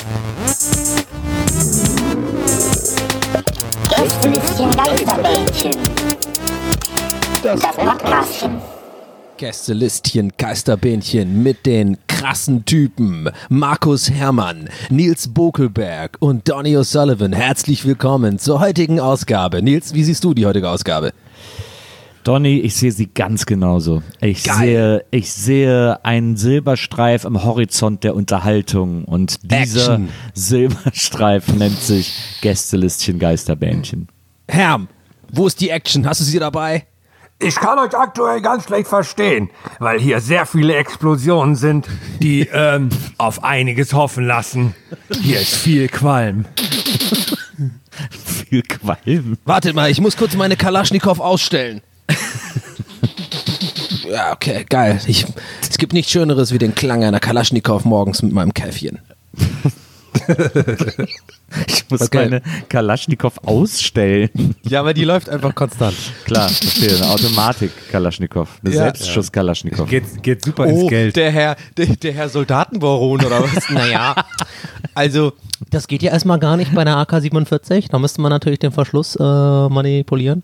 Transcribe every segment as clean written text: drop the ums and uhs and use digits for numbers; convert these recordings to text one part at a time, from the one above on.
Gästelistchen Geisterbällchen. Das Podcastchen. Gästelistchen Geisterbähnchen mit den krassen Typen Markus Herrmann, Nils Bokelberg und Donny O'Sullivan. Herzlich willkommen zur heutigen Ausgabe. Nils, wie siehst du die heutige Ausgabe? Donny, ich sehe sie ganz genauso. Ich sehe einen Silberstreif am Horizont der Unterhaltung und dieser Action. Silberstreif nennt sich Gästelistchen Geisterbähnchen. Herm, wo ist die Action? Hast du sie dabei? Ich kann euch aktuell ganz schlecht verstehen, weil hier sehr viele Explosionen sind, die auf einiges hoffen lassen. Hier ist viel Qualm. Viel Qualm. Wartet mal, ich muss kurz meine Kalaschnikow ausstellen. Ja, okay, geil. Es gibt nichts Schöneres wie den Klang einer Kalaschnikow morgens mit meinem Käffchen. Ich muss meine Kalaschnikow ausstellen. Ja, aber die läuft einfach konstant. Klar, verstehe. Eine Automatik-Kalaschnikow. Eine Selbstschuss-Kalaschnikow. Geht super ins Geld. Der Herr Soldatenbaron oder was? Naja, also das geht ja erstmal gar nicht bei einer AK-47. Da müsste man natürlich den Verschluss manipulieren.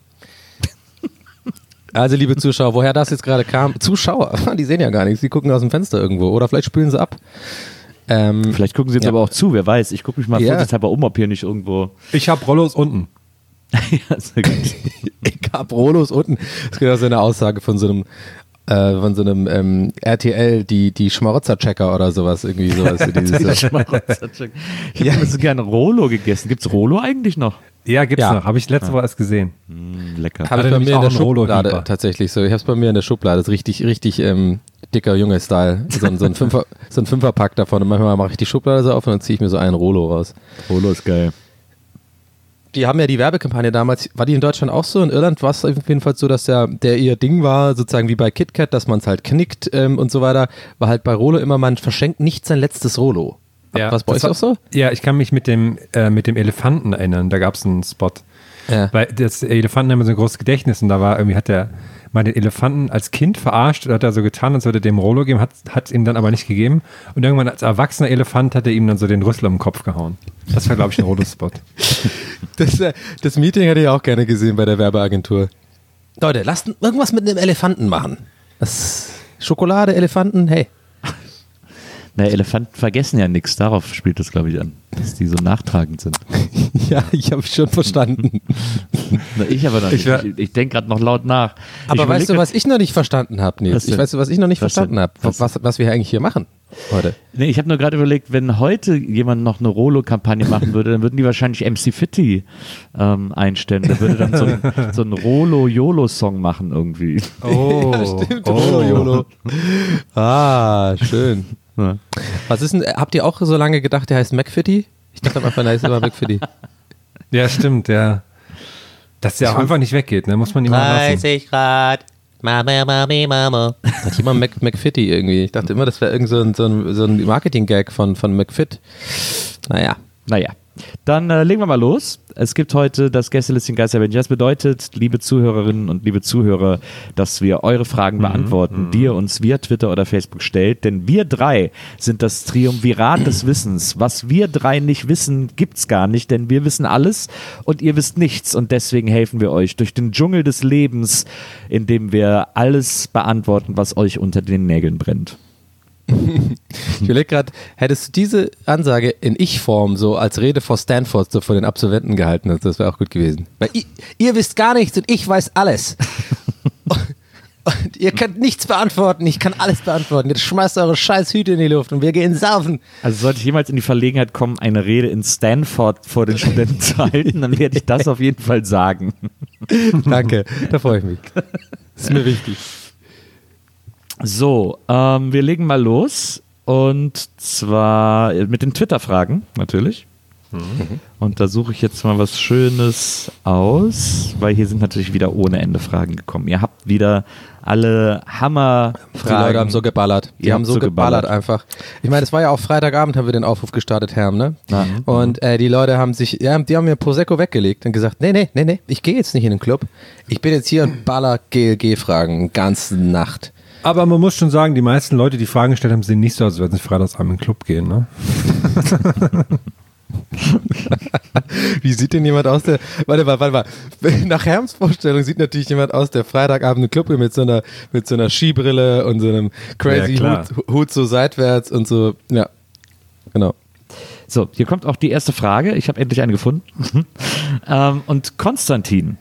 Also liebe Zuschauer, woher das jetzt gerade kam, Zuschauer, die sehen ja gar nichts, die gucken aus dem Fenster irgendwo oder vielleicht spülen sie ab. Vielleicht gucken sie jetzt aber auch zu, wer weiß. Ich gucke mich mal vorsichtshalber um, ob hier nicht irgendwo... Ich habe Rollos unten. Ja, sehr gut. Ich hab Rollos unten. Das ist so eine Aussage von so einem RTL, die Schmarotzer-Checker oder sowas, irgendwie sowas. Ich habe so gerne Rolo gegessen. Gibt's Rolo eigentlich noch? Ja, gibt's noch. Habe ich letzte Woche erst gesehen. Lecker. Habe ich bei mir in der Schublade tatsächlich so. Ich habe es bei mir in der Schublade. Das ist richtig dicker Junge-Style. So ein Fünferpack davon. Und manchmal mache ich die Schublade so auf und dann ziehe ich mir so einen Rolo raus. Rolo ist geil. Die haben ja die Werbekampagne damals, war die in Deutschland auch so? In Irland war es auf jeden Fall so, dass der ihr Ding war, sozusagen wie bei KitKat, dass man es halt knickt und so weiter. War halt bei Rolo immer, man verschenkt nicht sein letztes Rolo. Ja, was bei euch auch so? Ja, ich kann mich mit dem Elefanten erinnern. Da gab es einen Spot. Ja. Weil das Elefanten haben so ein großes Gedächtnis und da war irgendwie, hat der mal den Elefanten als Kind verarscht oder hat er so getan, als würde er dem Rolo geben, hat ihm dann aber nicht gegeben. Und irgendwann als erwachsener Elefant hat er ihm dann so den Rüssel um den Kopf gehauen. Das war, glaube ich, ein Rolo-Spot. Das Meeting hätte ich auch gerne gesehen bei der Werbeagentur. Leute, lasst irgendwas mit einem Elefanten machen. Schokolade, Elefanten, hey. Na, Elefanten vergessen ja nichts. Darauf spielt das, glaube ich, an. Dass die so nachtragend sind. Ja, ich habe schon verstanden. Na, ich aber noch nicht. Ich denke gerade noch laut nach. Aber weißt du, was ich noch nicht verstanden habe, Nils? Was ich noch nicht verstanden habe? Was Was wir eigentlich hier machen heute. Nee, ich habe nur gerade überlegt, wenn heute jemand noch eine Rolo-Kampagne machen würde, dann würden die wahrscheinlich MC Fitti einstellen. Der würde dann so einen Rolo-YOLO-Song machen irgendwie. Oh, Ja, stimmt, Rolo-YOLO. Ah, schön. Ja. Was ist denn, habt ihr auch so lange gedacht, der heißt McFitty? Ich dachte am Anfang, der heißt immer McFitty. Ja, stimmt, ja. Dass der auch einfach nicht weggeht, ne? Muss man ihm mal lassen. 30 Grad. Mama. Hat jemand McFitty irgendwie? Ich dachte immer, das wäre irgend so ein Marketing-Gag von McFit. Naja. Dann legen wir mal los. Es gibt heute das Gästelistchen Geisterbähnchen. Das bedeutet, liebe Zuhörerinnen und liebe Zuhörer, dass wir eure Fragen beantworten, die ihr uns via Twitter oder Facebook stellt. Denn wir drei sind das Triumvirat des Wissens. Was wir drei nicht wissen, gibt's gar nicht, denn wir wissen alles und ihr wisst nichts. Und deswegen helfen wir euch durch den Dschungel des Lebens, indem wir alles beantworten, was euch unter den Nägeln brennt. Ich überlege gerade, hättest du diese Ansage in Ich-Form so als Rede vor Stanford so vor den Absolventen gehalten, das wäre auch gut gewesen. Weil ihr wisst gar nichts und ich weiß alles. Und ihr könnt nichts beantworten, ich kann alles beantworten. Jetzt schmeißt eure scheiß Hüte in die Luft und wir gehen saufen. Also sollte ich jemals in die Verlegenheit kommen, eine Rede in Stanford vor den Studenten zu halten, dann werde ich das auf jeden Fall sagen. Danke, da freue ich mich. Das ist mir wichtig. So, wir legen mal los und zwar mit den Twitter-Fragen natürlich. Und da suche ich jetzt mal was Schönes aus, weil hier sind natürlich wieder ohne Ende Fragen gekommen. Ihr habt wieder alle Hammerfragen. Die Leute haben so geballert. Die haben so geballert einfach. Ich meine, es war ja auch Freitagabend, haben wir den Aufruf gestartet, Herm, ne? Und die Leute haben sich, die haben mir Prosecco weggelegt und gesagt, nee, ich gehe jetzt nicht in den Club. Ich bin jetzt hier und baller GLG-Fragen, ganze Nacht. Aber man muss schon sagen, die meisten Leute, die Fragen gestellt haben, sehen nicht so aus, als würden sie freitagsabend in den Club gehen, ne? Wie sieht denn jemand aus, der. Warte mal. Nach Herms Vorstellung sieht natürlich jemand aus, der Freitagabend im Club geht mit so einer Skibrille und so einem crazy Hut so seitwärts und so. Ja, genau. So, hier kommt auch die erste Frage. Ich habe endlich eine gefunden. Und Konstantin,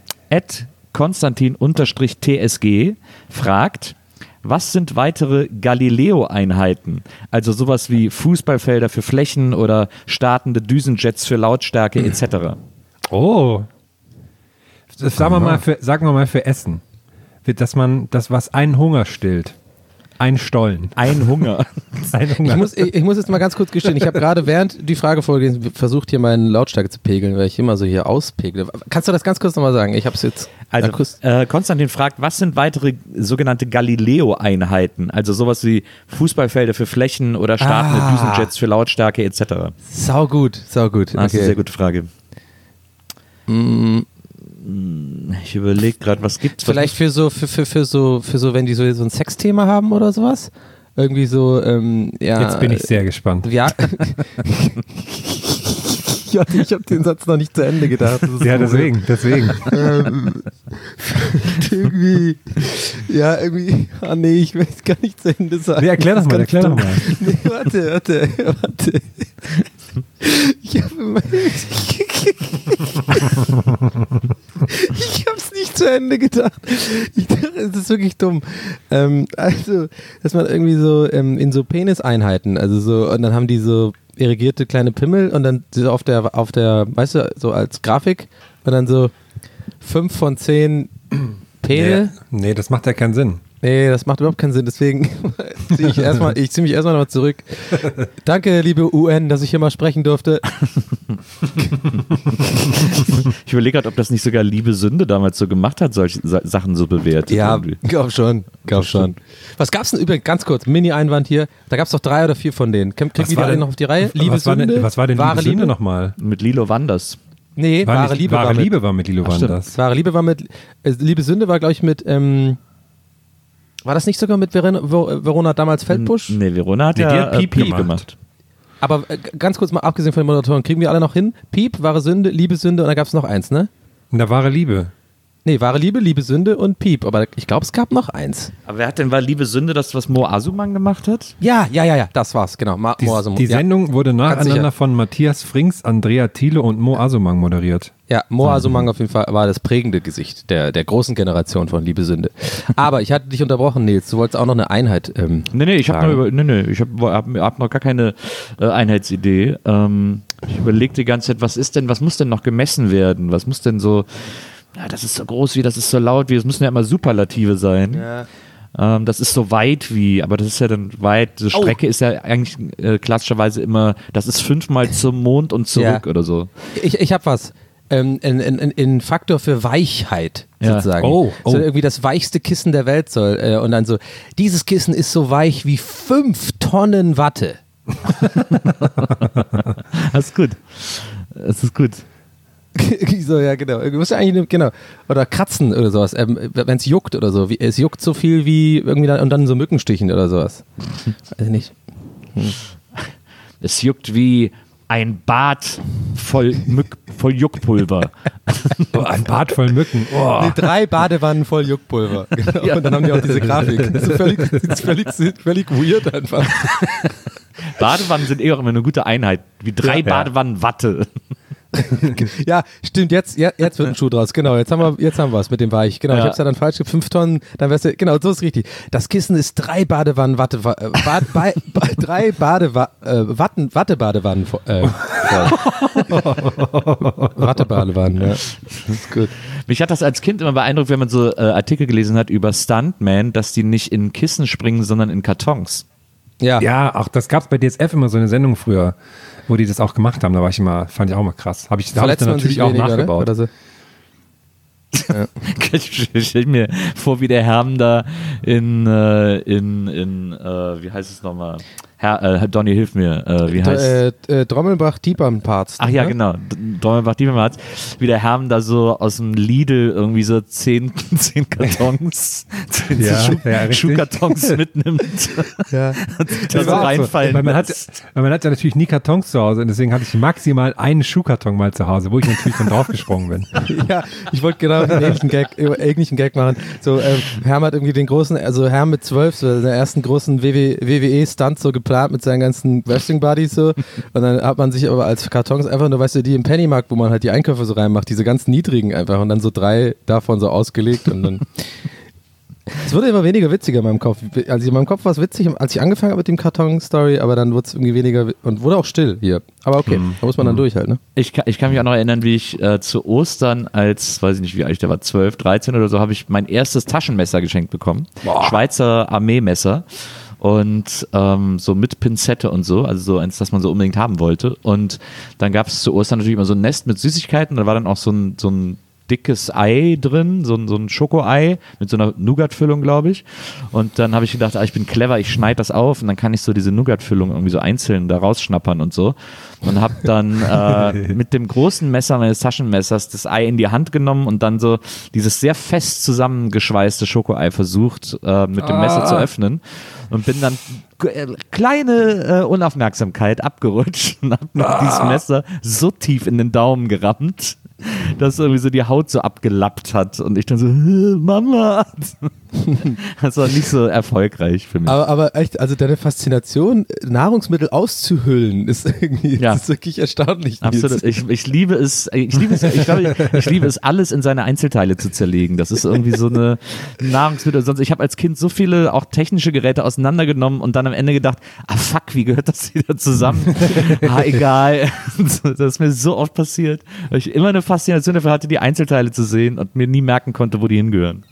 @Konstantin_TSG fragt, was sind weitere Galileo-Einheiten? Also sowas wie Fußballfelder für Flächen oder startende Düsenjets für Lautstärke etc. Oh. Sagen wir mal für Essen. Das, was einen Hunger stillt. Ein Stollen. Ein Hunger. Ich muss jetzt mal ganz kurz gestehen, ich habe gerade während die Frage vorgelesen versucht, hier meine Lautstärke zu pegeln, weil ich immer so hier auspegle. Kannst du das ganz kurz nochmal sagen? Ich habe es jetzt. Also, Konstantin fragt, was sind weitere sogenannte Galileo-Einheiten? Also sowas wie Fußballfelder für Flächen oder startende Düsenjets für Lautstärke etc. Sau gut. Das ist eine sehr gute Frage. Ich überlege gerade, was gibt's? Vielleicht für so, wenn die so ein Sexthema haben oder sowas? Irgendwie so, ja. Jetzt bin ich sehr gespannt. Ja. Ich habe den Satz noch nicht zu Ende gedacht. Ja, deswegen. irgendwie, ich will es gar nicht zu Ende sagen. Nee, erklär doch mal. Nee, warte. Ich habe es nicht zu Ende gedacht. Ich dachte, es ist wirklich dumm. Also, dass man irgendwie so in so Peniseinheiten, also so, und dann haben die so irrigierte kleine Pimmel und dann so auf der, weißt du, so als Grafik und dann so 5 von 10 Penel. Nee, das macht ja keinen Sinn. Nee, das macht überhaupt keinen Sinn, deswegen ziehe mich erstmal nochmal zurück. Danke, liebe UN, dass ich hier mal sprechen durfte. Ich überlege gerade, ob das nicht sogar Liebe Sünde damals so gemacht hat, solche Sachen so bewertet. Ja, glaub schon. Was gab's denn übrigens, ganz kurz, Mini-Einwand hier, da gab's doch 3 oder 4 von denen. Kriegen wir die alle noch auf die Reihe? Liebe Sünde? Was war denn Wahre Liebe Sünde Liebe nochmal? Mit Lilo Wanders. Nee, Wahre Liebe war mit Lilo Wanders. Wahre Liebe war mit, Liebe Sünde war, glaube ich, mit, war das nicht sogar mit Verona damals Feldbusch? Nee, Verona hat Piep gemacht. Aber ganz kurz mal abgesehen von den Moderatoren, kriegen wir alle noch hin? Piep, Wahre Sünde, Liebe Sünde und da gab es noch eins, ne? Und da Wahre Liebe. Nee, Wahre Liebe, Liebe Sünde und Piep. Aber ich glaube, es gab noch eins. Aber wer hat denn, war Liebe Sünde das, was Mo Asuman gemacht hat? Ja, das war's, genau. Mo Asuman. Die Sendung wurde nacheinander von Matthias Frings, Andrea Thiele und Mo Asuman moderiert. Ja, Mo Asuman auf jeden Fall war das prägende Gesicht der großen Generation von Liebe Sünde. Aber ich hatte dich unterbrochen, Nils. Du wolltest auch noch eine Einheit. Ich hab noch gar keine Einheitsidee. Ich überlege die ganze Zeit, was muss denn noch gemessen werden? Was muss denn so, das ist so groß wie, das ist so laut wie, es müssen ja immer Superlative sein. Ja. Das ist so weit wie, aber das ist ja dann weit, so Strecke ist ja eigentlich klassischerweise immer, das ist 5-mal zum Mond und zurück oder so. Ich hab was. In Faktor für Weichheit sozusagen. So irgendwie das weichste Kissen der Welt soll. Und dann so, dieses Kissen ist so weich wie 5 Tonnen Watte. Das ist gut. So, ja, genau. Du musst ja eigentlich, genau. Oder kratzen oder sowas. Wenn es juckt oder so. Es juckt so viel wie irgendwie und dann so Mückenstichen oder sowas. Weiß ich nicht. Es juckt wie ein Bad voll Juckpulver. Ein Bad voll Mücken. Oh. Nee, 3 Badewannen voll Juckpulver. Genau. Ja. Und dann haben die auch diese Grafik. Das ist völlig weird einfach. Badewannen sind auch immer eine gute Einheit. Wie 3 Badewannen Watte. Ja, stimmt, jetzt wird ein Schuh draus. Genau, jetzt haben wir es mit dem Weich. Genau, ich habe es ja dann falsch gesagt, 5 Tonnen, dann wär's ja, genau, so ist richtig. Das Kissen ist 3 Badewannen Watte, 3 Wattebadewannen Wattebadewannen, ja. Das ist gut. Mich hat das als Kind immer beeindruckt, wenn man so Artikel gelesen hat über Stuntmen, dass die nicht in Kissen springen, sondern in Kartons. Ja, auch das gab es bei DSF immer so eine Sendung früher, wo die das auch gemacht haben. Da fand ich auch mal krass. Habe ich dann natürlich auch nachgebaut. Oder so. Ja. Ich stelle mir vor, wie der Herm da in wie heißt es nochmal? Donny, hilf mir. Wie heißt Drommelbach-Diepern-Parts. Ach ja, ne? genau. Drommelbach-Diepern-Parts. Wie der Herm da so aus dem Lidl irgendwie so 10 Kartons, 10 richtig. Schuhkartons mitnimmt. Ja. Und sich da so war auch so, reinfallen weil man lässt. hat ja natürlich nie Kartons zu Hause und deswegen hatte ich maximal einen Schuhkarton mal zu Hause, wo ich natürlich dann draufgesprungen bin. Ja, ich wollte genau einen ähnlichen Gag machen. So, Herm hat irgendwie den großen, also Herm mit 12, so den ersten großen WWE-Stunt so geplant mit seinen ganzen Wrestling-Buddies so. Und dann hat man sich aber als Kartons einfach nur, weißt du, die im Pennymarkt, wo man halt die Einkäufe so reinmacht, diese ganz niedrigen einfach und dann so 3 davon so ausgelegt und dann. Es wurde immer weniger witziger in meinem Kopf. Also in meinem Kopf war es witzig, als ich angefangen habe mit dem Karton-Story, aber dann wurde es irgendwie weniger und wurde auch still hier. Aber okay, da muss man dann durch halt, ne? Ich kann mich auch noch erinnern, wie ich zu Ostern als, weiß ich nicht, wie alt ich da war, 12, 13 oder so, habe ich mein erstes Taschenmesser geschenkt bekommen. Schweizer Armeemesser. Und so mit Pinzette und so, also so eins, das man so unbedingt haben wollte. Und dann gab es zu Ostern natürlich immer so ein Nest mit Süßigkeiten. Da war dann auch so ein dickes Ei drin, so ein Schokoei mit so einer Nougat-Füllung, glaube ich. Und dann habe ich gedacht, ich bin clever, ich schneide das auf und dann kann ich so diese Nougat-Füllung irgendwie so einzeln da rausschnappern und so. Und habe dann mit dem großen Messer meines Taschenmessers das Ei in die Hand genommen und dann so dieses sehr fest zusammengeschweißte Schokoei versucht mit dem Messer zu öffnen. Und bin dann kleine Unaufmerksamkeit abgerutscht und habe mit diesem Messer so tief in den Daumen gerammt, dass irgendwie so die Haut so abgelappt hat und ich dann so, Mama. Das war nicht so erfolgreich für mich. Aber echt, also deine Faszination, Nahrungsmittel auszuhüllen, ist irgendwie das ist wirklich erstaunlich. Absolut. Ich liebe es, ich liebe es, alles in seine Einzelteile zu zerlegen. Das ist irgendwie so eine Nahrungsmittel. Sonst, ich habe als Kind so viele auch technische Geräte auseinandergenommen und dann am Ende gedacht, fuck, wie gehört das wieder zusammen? Egal. Das ist mir so oft passiert, weil ich immer eine Faszination dafür hatte, die Einzelteile zu sehen und mir nie merken konnte, wo die hingehören.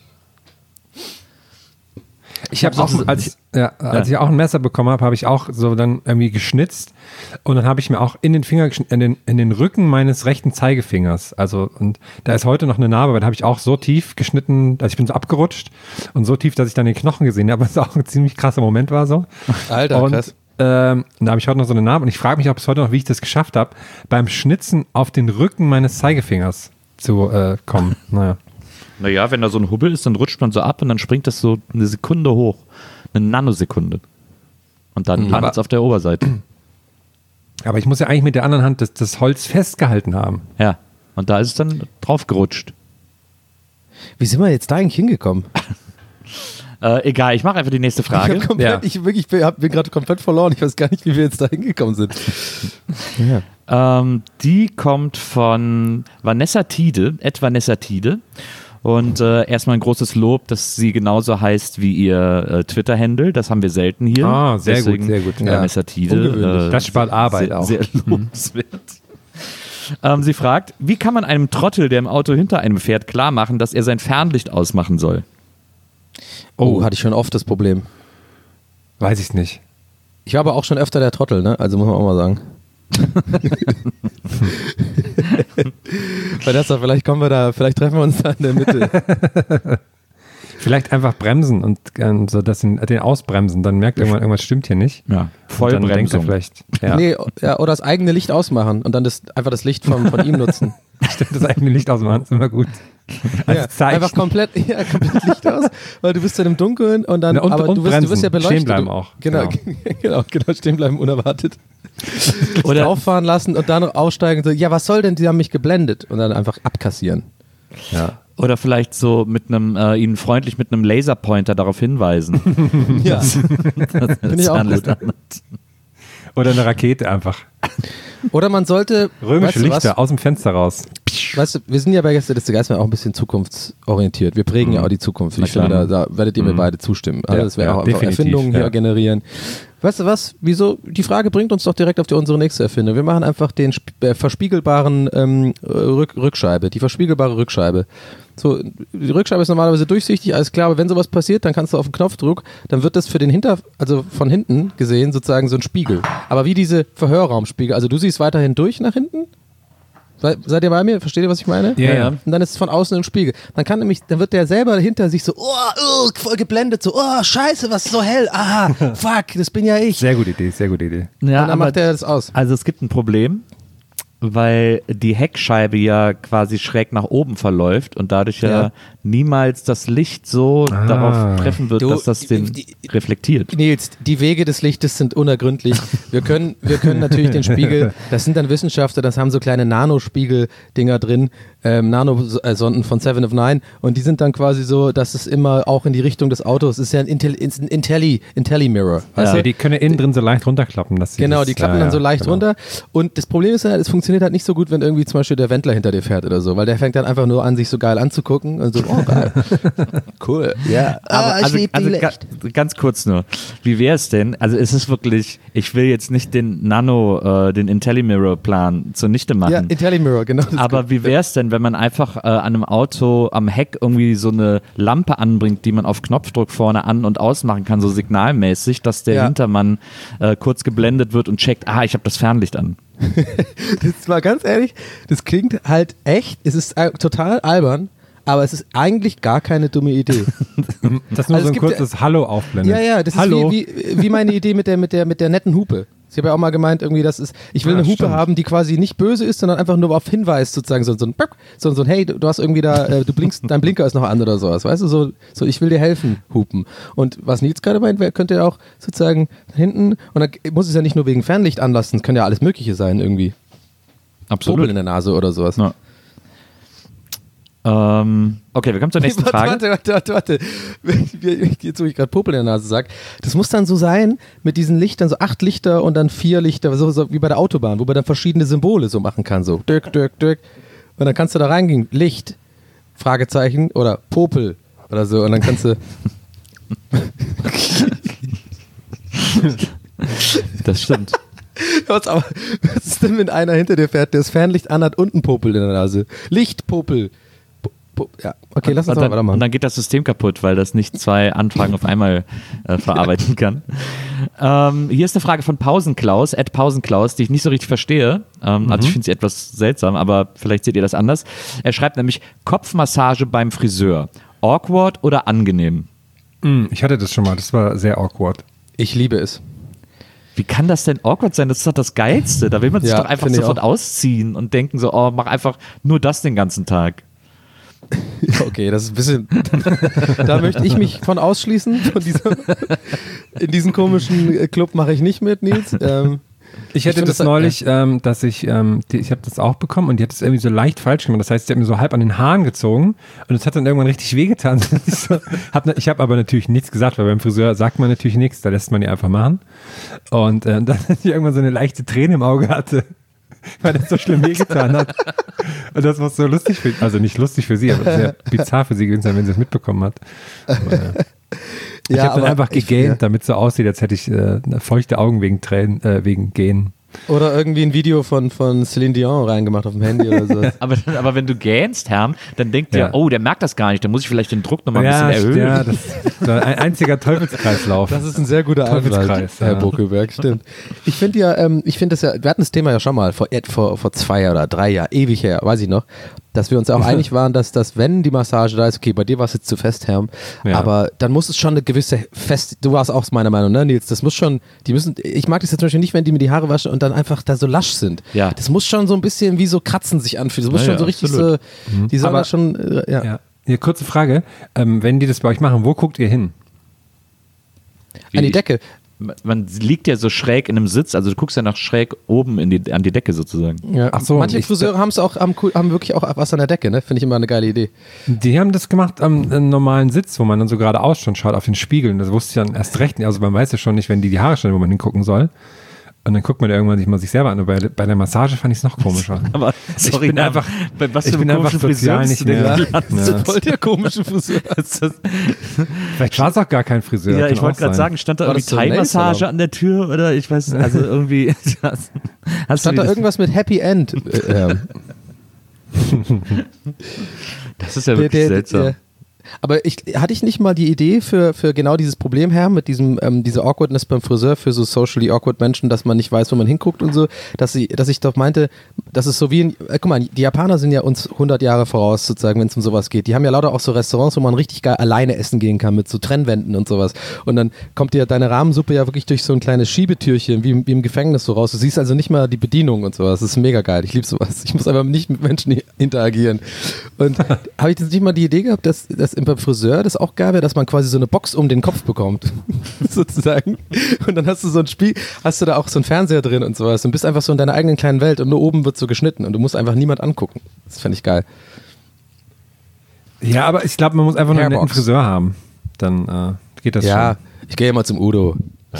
Ich habe auch, als ich auch ein Messer bekommen habe, habe ich auch so dann irgendwie geschnitzt und dann habe ich mir auch in den Finger in den Rücken meines rechten Zeigefingers, also und da ist heute noch eine Narbe, weil da habe ich auch so tief geschnitten, dass ich bin so abgerutscht und so tief, dass ich dann den Knochen gesehen habe, was auch ein ziemlich krasser Moment war so. Alter, und, krass. Da habe ich heute noch so eine Narbe und ich frage mich auch bis heute noch, wie ich das geschafft habe, beim Schnitzen auf den Rücken meines Zeigefingers zu kommen. Naja, wenn da so ein Hubbel ist, dann rutscht man so ab und dann springt das so eine Sekunde hoch. Eine Nanosekunde. Und dann landet es auf der Oberseite. Aber ich muss ja eigentlich mit der anderen Hand das Holz festgehalten haben. Ja, und da ist es dann drauf gerutscht. Wie sind wir jetzt da eigentlich hingekommen? Egal, ich mache einfach die nächste Frage. Ich bin gerade komplett verloren. Ich weiß gar nicht, wie wir jetzt da hingekommen sind. Die kommt von Vanessa Tiede, @Vanessa Tiede. Und erstmal ein großes Lob, dass sie genauso heißt wie ihr Twitter-Handle. Das haben wir selten hier. Ah, sehr Deswegen, gut, sehr gut. Vanessa Tiede. Das spart Arbeit sehr, auch. Sehr lobenswert. Sie fragt, wie kann man einem Trottel, der im Auto hinter einem fährt, klar machen, dass er sein Fernlicht ausmachen soll? Oh, hatte ich schon oft das Problem. Weiß ich nicht. Ich war aber auch schon öfter der Trottel, ne? Also muss man auch mal sagen. Vanessa, vielleicht treffen wir uns da in der Mitte. Vielleicht einfach bremsen und so den ausbremsen, dann merkt irgendwas stimmt hier nicht. Ja, Vollbremsung. Dann denkt er vielleicht. Ja. Nee, oder das eigene Licht ausmachen und dann einfach das Licht von ihm nutzen. Stimmt, das eigene Licht ausmachen, ist immer gut. Ja, einfach komplett Licht aus, weil du bist dann im Dunkeln und dann, und du wirst ja beleuchtet. Stehen bleiben auch. Genau, stehen bleiben unerwartet. Oder auffahren lassen und dann aussteigen und so, ja, was soll denn, die haben mich geblendet und dann einfach abkassieren. Ja. Oder vielleicht so mit ihnen freundlich mit einem Laserpointer darauf hinweisen. Ja, finde ich auch gut. Oder eine Rakete einfach. Oder man sollte römische Lichter aus dem Fenster raus. Weißt du, wir sind ja bei Gästeliste Geisterbären auch ein bisschen zukunftsorientiert. Wir prägen ja auch die Zukunft. Ich finde, da werdet ihr mir beide zustimmen. Also das wäre auch einfach Erfindungen hier generieren. Weißt du was? Wieso? Die Frage bringt uns doch direkt auf unsere nächste Erfindung. Wir machen einfach den verspiegelbaren Rückscheibe, die verspiegelbare Rückscheibe. So, die Rückscheibe ist normalerweise durchsichtig, alles klar, aber wenn sowas passiert, dann kannst du auf den Knopfdruck, dann wird das für den also von hinten gesehen sozusagen so ein Spiegel. Aber wie diese Verhörraumspiegel, also du siehst weiterhin durch nach hinten? Seid ihr bei mir? Versteht ihr, was ich meine? Ja. Und dann ist es von außen im Spiegel. Dann wird der selber hinter sich so, voll geblendet, so, scheiße, was ist so hell? Ah, fuck, das bin ja ich. Sehr gute Idee, sehr gute Idee. Ja, Und dann macht er das aus. Also es gibt ein Problem, weil die Heckscheibe ja quasi schräg nach oben verläuft und dadurch ja niemals das Licht so darauf treffen wird, dass das den reflektiert. Nils, die Wege des Lichtes sind unergründlich. Wir können natürlich den Spiegel, das sind dann Wissenschaftler, das haben so kleine Nanospiegel-Dinger drin, Nanosonden von 7 of 9 und die sind dann quasi so, dass es immer auch in die Richtung des Autos ist, ja ein Intelli-Mirror. Ja. Ja, die können innen drin so leicht runterklappen. Dass sie Genau, das, die klappen dann so leicht runter und das Problem ist halt, es funktioniert halt nicht so gut, wenn irgendwie zum Beispiel der Wendler hinter dir fährt oder so, weil der fängt dann einfach nur an, sich so geil anzugucken und so, geil. Cool. Ja, Also ganz kurz nur, wie wäre es denn, also es ist wirklich, ich will jetzt nicht den den IntelliMirror-Plan zunichte machen. Ja, IntelliMirror, genau. Aber wie wäre es denn, wenn man einfach an einem Auto am Heck irgendwie so eine Lampe anbringt, die man auf Knopfdruck vorne an- und ausmachen kann, so signalmäßig, dass der Hintermann kurz geblendet wird und checkt, ich habe das Fernlicht an. Das war ganz ehrlich, das klingt halt echt, es ist total albern, aber es ist eigentlich gar keine dumme Idee. Das nur Also so ein es gibt kurzes Hallo aufblendet. Ja, das Hallo. ist wie meine Idee mit der netten Hupe. Ich habe ja auch mal gemeint, irgendwie, ich will eine Hupe stimmt. haben, die quasi nicht böse ist, sondern einfach nur auf Hinweis sozusagen, so ein hey, du hast irgendwie da, du blinkst, dein Blinker ist noch an oder sowas, weißt du, so ich will dir helfen, hupen. Und was Nils gerade meint, könnt ihr auch sozusagen hinten, und dann muss es ja nicht nur wegen Fernlicht anlassen, es kann ja alles Mögliche sein irgendwie. Popel in der Nase oder sowas. Ja. Okay, wir kommen zur nächsten Frage. Warte. Jetzt, wo ich gerade Popel in der Nase sage, das muss dann so sein, mit diesen Lichtern, so 8 Lichter und dann 4 Lichter, so wie bei der Autobahn, wo man dann verschiedene Symbole so machen kann, so Dirk. Und dann kannst du da reingehen, Licht, Fragezeichen oder Popel oder so und dann kannst du... Das stimmt. Was ist denn, wenn einer hinter dir fährt, der das Fernlicht anhat und einen Popel in der Nase? Lichtpopel. Ja, okay, lass uns mal weitermachen. Und dann geht das System kaputt, weil das nicht 2 Anfragen auf einmal verarbeiten kann. Hier ist eine Frage von Pausenklaus, @Pausenklaus, die ich nicht so richtig verstehe. Also ich finde sie etwas seltsam, aber vielleicht seht ihr das anders. Er schreibt nämlich, Kopfmassage beim Friseur. Awkward oder angenehm? Ich hatte das schon mal, das war sehr awkward. Ich liebe es. Wie kann das denn awkward sein? Das ist doch das Geilste. Da will man sich doch einfach sofort ausziehen und denken so, mach einfach nur das den ganzen Tag. Okay, das ist ein bisschen. Da möchte ich mich von ausschließen. In diesem komischen Club mache ich nicht mit, Nils. Ich hatte das neulich, dass ich habe das auch bekommen und die hat das irgendwie so leicht falsch gemacht. Das heißt, sie hat mir so halb an den Haaren gezogen und es hat dann irgendwann richtig wehgetan. Ich habe aber natürlich nichts gesagt, weil beim Friseur sagt man natürlich nichts, da lässt man die einfach machen. Und dann, dass ich irgendwann so eine leichte Träne im Auge hatte, weil das so schlimm wehgetan hat. Und das war so lustig also nicht lustig für sie, aber sehr bizarr für sie gewesen sein, wenn sie es mitbekommen hat. Ich habe dann einfach gegähnt, damit es so aussieht, als hätte ich feuchte Augen wegen Tränen, wegen Gähnen. Oder irgendwie ein Video von Celine Dion reingemacht auf dem Handy oder so. aber wenn du gähnst, Herm, dann denkt der, der merkt das gar nicht, dann muss ich vielleicht den Druck nochmal ein bisschen erhöhen. Ja, das ist ein einziger Teufelskreislauf. Das ist ein sehr guter Anwalt, Herr Bokelberg, stimmt. Ich finde wir hatten das Thema ja schon mal vor 2 oder 3 Jahren, ewig her, weiß ich noch, dass wir uns auch einig waren, dass wenn die Massage da ist, okay, bei dir war es jetzt zu fest, Herm, aber dann muss es schon eine gewisse du warst auch meiner Meinung, ne, Nils, das muss schon, ich mag das jetzt zum Beispiel nicht, wenn die mir die Haare waschen und dann einfach da so lasch sind. Ja. Das muss schon so ein bisschen wie so Kratzen sich anfühlen, das muss schon so richtig absolut. so, die sollen da schon, Hier, kurze Frage, wenn die das bei euch machen, wo guckt ihr hin? An die Decke. Man liegt ja so schräg in einem Sitz, also du guckst ja nach schräg oben an die Decke sozusagen. Ja. Ach so, manche Friseure haben wirklich auch was an der Decke, ne? Finde ich immer eine geile Idee. Die haben das gemacht am normalen Sitz, wo man dann so geradeaus schon schaut, auf den Spiegeln. Das wusste ich dann erst recht nicht. Also man weiß ja schon nicht, wenn die Haare stellen, wo man hingucken soll. Und dann guckt man irgendwann sich selber an. Und bei der Massage fand ich es noch komischer. Aber sorry, ich bin einfach Friseur nicht mehr. Voll der komische Friseur. Vielleicht war es auch gar kein Friseur. Ja, kann ich wollte auch gerade sein. sagen, stand da War irgendwie das so ein Thai-Massage Nail-Salon? an der Tür oder ich weiß nicht, also irgendwie. Stand da irgendwas mit Happy End? Das ist ja wirklich seltsam. Aber hatte ich nicht mal die Idee für genau dieses Problem her, mit dieser Awkwardness beim Friseur für so socially awkward Menschen, dass man nicht weiß, wo man hinguckt und so, dass ich doch meinte, Das ist so wie, guck mal, die Japaner sind ja uns 100 Jahre voraus, sozusagen, wenn es um sowas geht. Die haben ja lauter auch so Restaurants, wo man richtig geil alleine essen gehen kann, mit so Trennwänden und sowas. Und dann kommt dir deine Rahmensuppe ja wirklich durch so ein kleines Schiebetürchen, wie im Gefängnis so raus. Du siehst also nicht mal die Bedienung und sowas. Das ist mega geil. Ich liebe sowas. Ich muss einfach nicht mit Menschen interagieren. Und habe ich jetzt nicht mal die Idee gehabt, dass beim Friseur das auch geil wäre, dass man quasi so eine Box um den Kopf bekommt, sozusagen. Und dann hast du so ein Spiel, hast du da auch so einen Fernseher drin und sowas und bist einfach so in deiner eigenen kleinen Welt und nur oben wird so geschnitten und du musst einfach niemand angucken. Das fände ich geil. Ja, aber ich glaube, man muss einfach nur einen netten Hairbox. Friseur haben. Dann geht das Ja, schon. ich gehe ja mal zum Udo.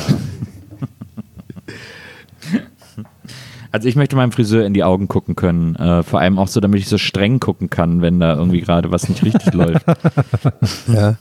Also ich möchte meinem Friseur in die Augen gucken können. Vor allem auch so, damit ich so streng gucken kann, wenn da irgendwie gerade was nicht richtig läuft. Ja.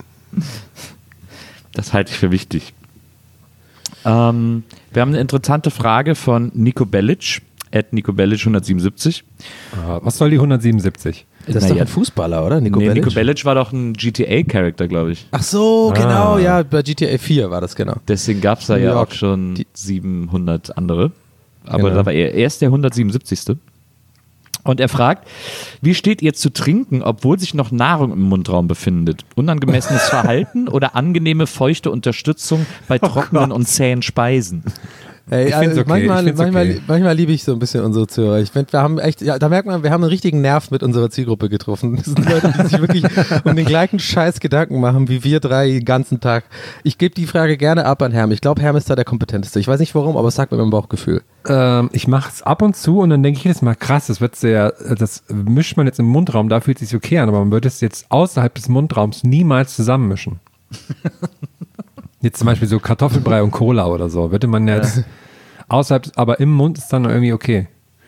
Das halte ich für wichtig. Wir haben eine interessante Frage von Nico Bellic, @NicoBellic177. Was soll die 177? Das ist doch ein Fußballer, oder? Nico Bellic? Nico Bellic war doch ein GTA-Charakter, glaube ich. Ach so, genau, ja, bei GTA 4 war das, genau. Deswegen gab es da New ja York. auch schon 700 andere. Aber Genau. da war er erst der 177. Und er fragt, wie steht ihr zu trinken, obwohl sich noch Nahrung im Mundraum befindet? Unangemessenes Verhalten oder angenehme, feuchte Unterstützung bei trockenen und zähen Speisen? Ey, Ich find's okay, manchmal liebe ich so ein bisschen unsere Zuhörer. Ich finde, wir haben echt, ja, da merkt man, wir haben einen richtigen Nerv mit unserer Zielgruppe getroffen. Das sind Leute, die sich wirklich um den gleichen Scheiß Gedanken machen, wie wir drei den ganzen Tag. Ich gebe die Frage gerne ab an Herm. Ich glaube, Herm ist da der Kompetenteste. Ich weiß nicht warum, aber es sagt mir mein Bauchgefühl. Ich mache es ab und zu und dann denke ich jedes Mal, krass, das mischt man jetzt im Mundraum, da fühlt es sich okay an, aber man würde es jetzt außerhalb des Mundraums niemals zusammenmischen. Jetzt zum Beispiel so Kartoffelbrei und Cola oder so, würde man jetzt außerhalb, aber im Mund ist dann irgendwie okay.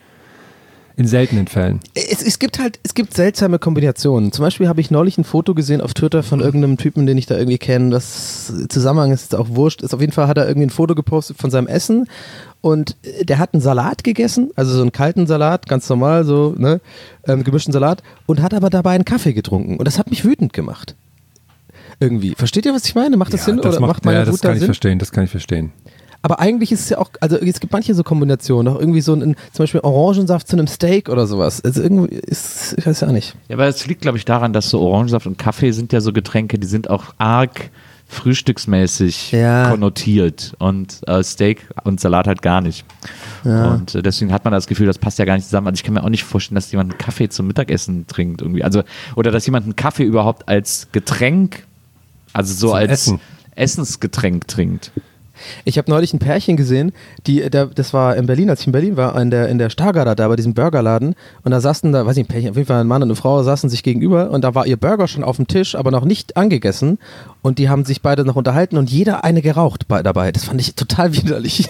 In seltenen Fällen. Es gibt seltsame Kombinationen. Zum Beispiel habe ich neulich ein Foto gesehen auf Twitter von irgendeinem Typen, den ich da irgendwie kenne. Das Zusammenhang ist jetzt auch wurscht. Auf jeden Fall hat er irgendwie ein Foto gepostet von seinem Essen und der hat einen Salat gegessen, also so einen kalten Salat, ganz normal, so, ne, gemischten Salat und hat aber dabei einen Kaffee getrunken und das hat mich wütend gemacht. Irgendwie. Versteht ihr, was ich meine? Macht das Sinn oder macht meine Wut da Sinn? Das kann ich verstehen. Aber eigentlich ist es ja auch, also es gibt manche so Kombinationen, auch irgendwie so zum Beispiel Orangensaft zu einem Steak oder sowas. Also irgendwie ist, ich weiß ja nicht. Ja, aber es liegt, glaube ich, daran, dass so Orangensaft und Kaffee sind ja so Getränke, die sind auch arg frühstücksmäßig konnotiert und Steak und Salat halt gar nicht. Ja. Und deswegen hat man das Gefühl, das passt ja gar nicht zusammen. Also ich kann mir auch nicht vorstellen, dass jemand einen Kaffee zum Mittagessen trinkt irgendwie. Also, oder dass jemand einen Kaffee überhaupt als Getränk, also so zum als Essen. Essensgetränk trinkt. Ich habe neulich ein Pärchen gesehen, das war in Berlin, als ich in Berlin war, in der Stargarder, da bei diesem Burgerladen und da saßen da, weiß nicht, ein Pärchen, auf jeden Fall ein Mann und eine Frau saßen sich gegenüber und da war ihr Burger schon auf dem Tisch, aber noch nicht angegessen und die haben sich beide noch unterhalten und jeder eine geraucht dabei. Das fand ich total widerlich.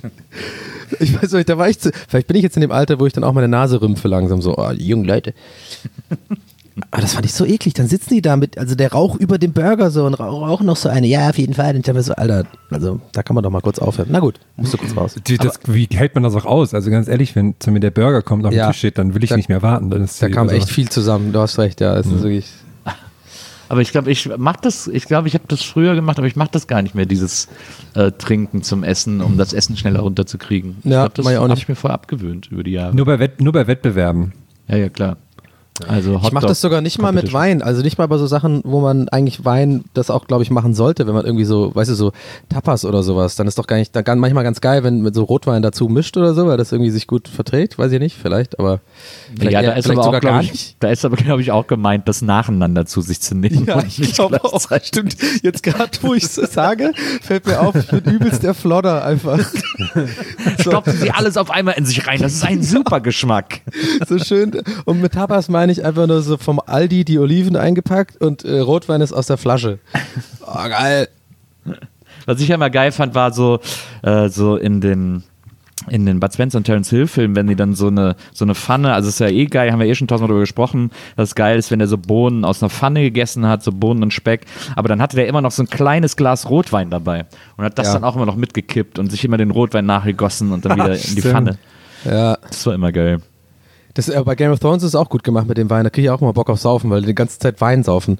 Ich weiß nicht, vielleicht bin ich jetzt in dem Alter, wo ich dann auch meine Nase rümpfe langsam so, oh, die jungen Leute. Aber das fand ich so eklig. Dann sitzen die da mit, also der Rauch über dem Burger so und rauchen noch so eine. Ja, auf jeden Fall. Und ich dachte mir so, Alter, also da kann man doch mal kurz aufhören. Na gut, musst du kurz raus. Wie hält man das auch aus? Also ganz ehrlich, wenn zu mir der Burger kommt, auf dem Tisch steht, dann will ich nicht mehr warten. Dann ist da kam echt viel zusammen. Du hast recht, ja. Es ist wirklich. Aber ich glaube, ich habe das früher gemacht, aber ich mache das gar nicht mehr, dieses Trinken zum Essen, um das Essen schneller runterzukriegen. Ja, das habe ich mir vorher abgewöhnt über die Jahre. Nur bei Wettbewerben. Ja, klar. Also ich mache das sogar nicht mal mit Wein, also nicht mal bei so Sachen, wo man eigentlich Wein das auch, glaube ich, machen sollte, wenn man irgendwie so, weißt du, so Tapas oder sowas, dann ist doch gar nicht, dann manchmal ganz geil, wenn man so Rotwein dazu mischt oder so, weil das irgendwie sich gut verträgt, weiß ich nicht, vielleicht, aber ja, da ist aber auch, glaube ich, auch gemeint, das nacheinander zu sich zu nehmen. Ja, ich glaube auch, stimmt. Jetzt gerade, wo ich es sage, fällt mir auf, ich bin übelst der Flodder einfach. Stopfen Sie alles auf einmal in sich rein, das ist ein super Geschmack. So schön, und mit Tapas meine ich einfach nur so vom Aldi die Oliven eingepackt und Rotwein ist aus der Flasche. Oh, geil. Was ich ja immer geil fand, war so in den Bud Spencer und Terence Hill Filmen, wenn die dann so eine Pfanne, also ist ja eh geil, haben wir eh schon tausendmal darüber gesprochen, dass es geil ist, wenn er so Bohnen aus einer Pfanne gegessen hat, so Bohnen und Speck, aber dann hatte der immer noch so ein kleines Glas Rotwein dabei und hat das dann auch immer noch mitgekippt und sich immer den Rotwein nachgegossen und dann wieder in die Pfanne. Ja. Das war immer geil. Das, bei Game of Thrones ist es auch gut gemacht mit dem Wein. Da kriege ich auch mal Bock auf Saufen, weil die die ganze Zeit Wein saufen.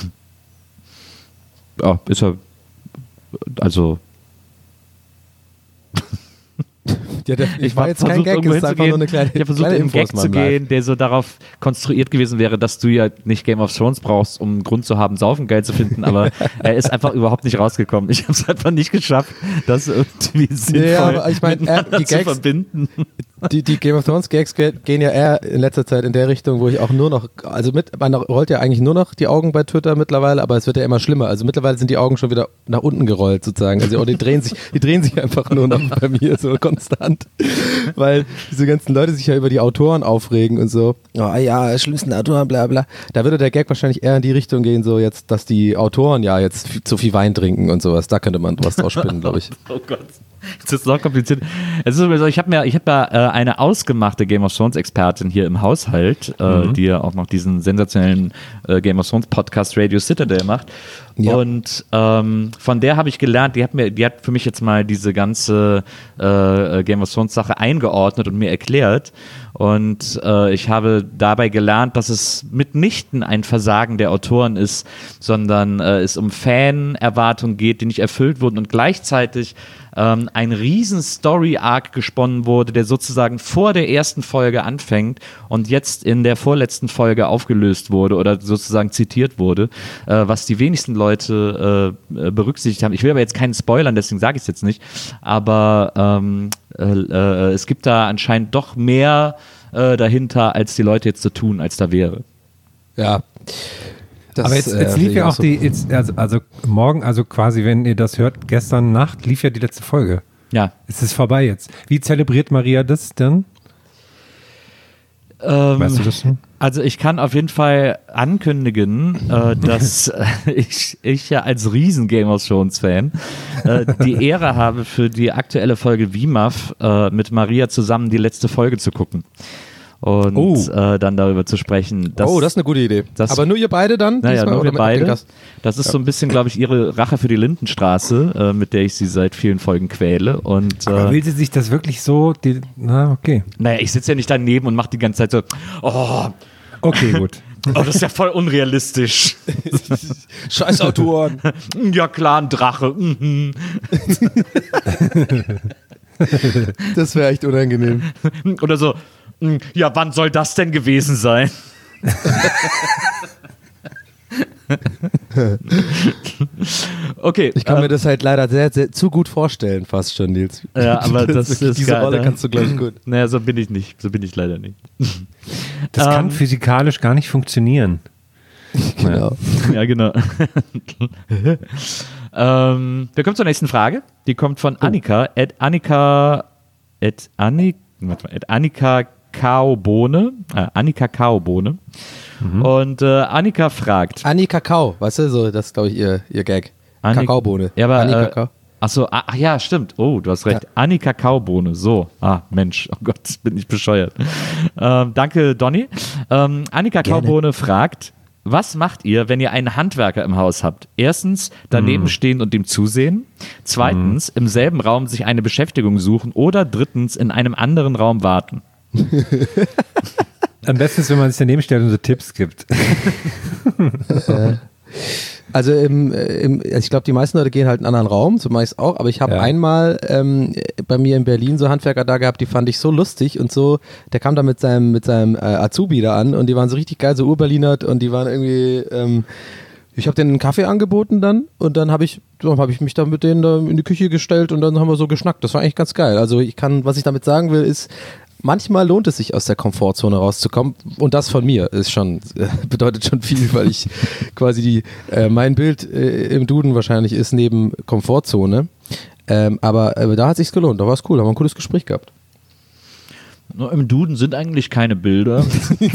Ja, ist ja. Also. Ja, ich war jetzt kein versucht, Gag, irgendwo es ist einfach nur eine kleine Ich habe versucht, kleine in einen Gag Infos, zu Mann, live. gehen, der so darauf konstruiert gewesen wäre, dass du ja nicht Game of Thrones brauchst, um einen Grund zu haben, Saufen geil zu finden, aber er ist einfach überhaupt nicht rausgekommen. Ich habe es einfach nicht geschafft, das irgendwie sinnvoll aber ich meine, die zu Gags, verbinden. die Game of Thrones Gags gehen ja eher in letzter Zeit in der Richtung, wo ich auch nur noch, also man rollt ja eigentlich nur noch die Augen bei Twitter mittlerweile, aber es wird ja immer schlimmer. Also mittlerweile sind die Augen schon wieder nach unten gerollt sozusagen. Also die drehen sich einfach nur noch bei mir so konstant, weil diese ganzen Leute sich ja über die Autoren aufregen und so. Oh ja, schlimmsten Autoren, bla bla. Da würde der Gag wahrscheinlich eher in die Richtung gehen, so jetzt, dass die Autoren ja jetzt zu viel Wein trinken und sowas. Da könnte man was draus spinnen, glaube ich. Oh Gott. Das ist noch kompliziert. Es ist so, ich habe eine ausgemachte Game of Thrones Expertin hier im Haushalt, die ja auch noch diesen sensationellen Game of Thrones Podcast Radio Citadel macht. Ja. Und von der habe ich gelernt, die hat für mich jetzt mal diese ganze Game of Thrones Sache eingeordnet und mir erklärt. Und ich habe dabei gelernt, dass es mitnichten ein Versagen der Autoren ist, sondern es um Fan-Erwartungen geht, die nicht erfüllt wurden und gleichzeitig ein riesen Story-Arc gesponnen wurde, der sozusagen vor der ersten Folge anfängt und jetzt in der vorletzten Folge aufgelöst wurde oder sozusagen zitiert wurde, was die wenigsten Leute berücksichtigt haben. Ich will aber jetzt keinen spoilern, deswegen sage ich es jetzt nicht, aber es gibt da anscheinend doch mehr dahinter, als die Leute jetzt so tun, als da wäre. Ja. Das, Aber jetzt lief ja auch so. also morgen, also quasi, wenn ihr das hört, gestern Nacht lief ja die letzte Folge. Ja. Es ist vorbei jetzt. Wie zelebriert Maria das denn? Weißt du das schon? Also ich kann auf jeden Fall ankündigen, dass ich ja als riesen Game of Thrones Fan die Ehre habe, für die aktuelle Folge WIMAF mit Maria zusammen die letzte Folge zu gucken. Und dann darüber zu sprechen. Das ist eine gute Idee. Aber nur ihr beide dann? Naja, nur wir beide. Das ist so ein bisschen, glaube ich, ihre Rache für die Lindenstraße, mit der ich sie seit vielen Folgen quäle. Und, aber will sie sich das wirklich so? Okay. Naja, ich sitze ja nicht daneben und mache die ganze Zeit so, okay, gut. Oh, das ist ja voll unrealistisch. Scheiß Autoren. Ja klar, ein Drache. Das wäre echt unangenehm. Oder so, ja, wann soll das denn gewesen sein? Okay. Ich kann mir das halt leider sehr, sehr zu gut vorstellen, fast schon, Nils. Ja, aber das ist diese geil, Rolle kannst du, glaube ich, gut. Naja, so bin ich nicht. So bin ich leider nicht. Das kann physikalisch gar nicht funktionieren. Genau. Ja, genau. Wir kommen zur nächsten Frage. Die kommt von Annika. Annika Kaobohne. Annika Kaobohne. Und Annika fragt. Annika Kakao, weißt du, so, das ist, glaube ich, ihr Gag. Kakaobohne. Ja, aber, Annika Kakao. Achso, ach ja, stimmt. Oh, du hast recht. Ja. Annika Kakaobohne, so. Mensch, oh Gott, bin ich bescheuert. Danke, Donny. Annika Kakaobohne fragt, was macht ihr, wenn ihr einen Handwerker im Haus habt? Erstens, daneben stehen und ihm zusehen. Zweitens, im selben Raum sich eine Beschäftigung suchen. Oder drittens, in einem anderen Raum warten. Am besten ist, wenn man sich daneben stellt und so Tipps gibt. Also ich glaube, die meisten Leute gehen halt in einen anderen Raum, so mache ich es auch, aber ich habe einmal bei mir in Berlin so Handwerker da gehabt, die fand ich so lustig und so, der kam da mit seinem Azubi da an und die waren so richtig geil, so Urberlinert und die waren irgendwie, ich habe denen einen Kaffee angeboten dann und dann habe ich mich da mit denen da in die Küche gestellt und dann haben wir so geschnackt, das war eigentlich ganz geil. Also was ich damit sagen will, ist, manchmal lohnt es sich, aus der Komfortzone rauszukommen und das von mir ist schon, bedeutet schon viel, weil ich quasi mein Bild im Duden wahrscheinlich ist neben Komfortzone, aber da hat es sich gelohnt, da war es cool, da haben wir ein cooles Gespräch gehabt. Im Duden sind eigentlich keine Bilder.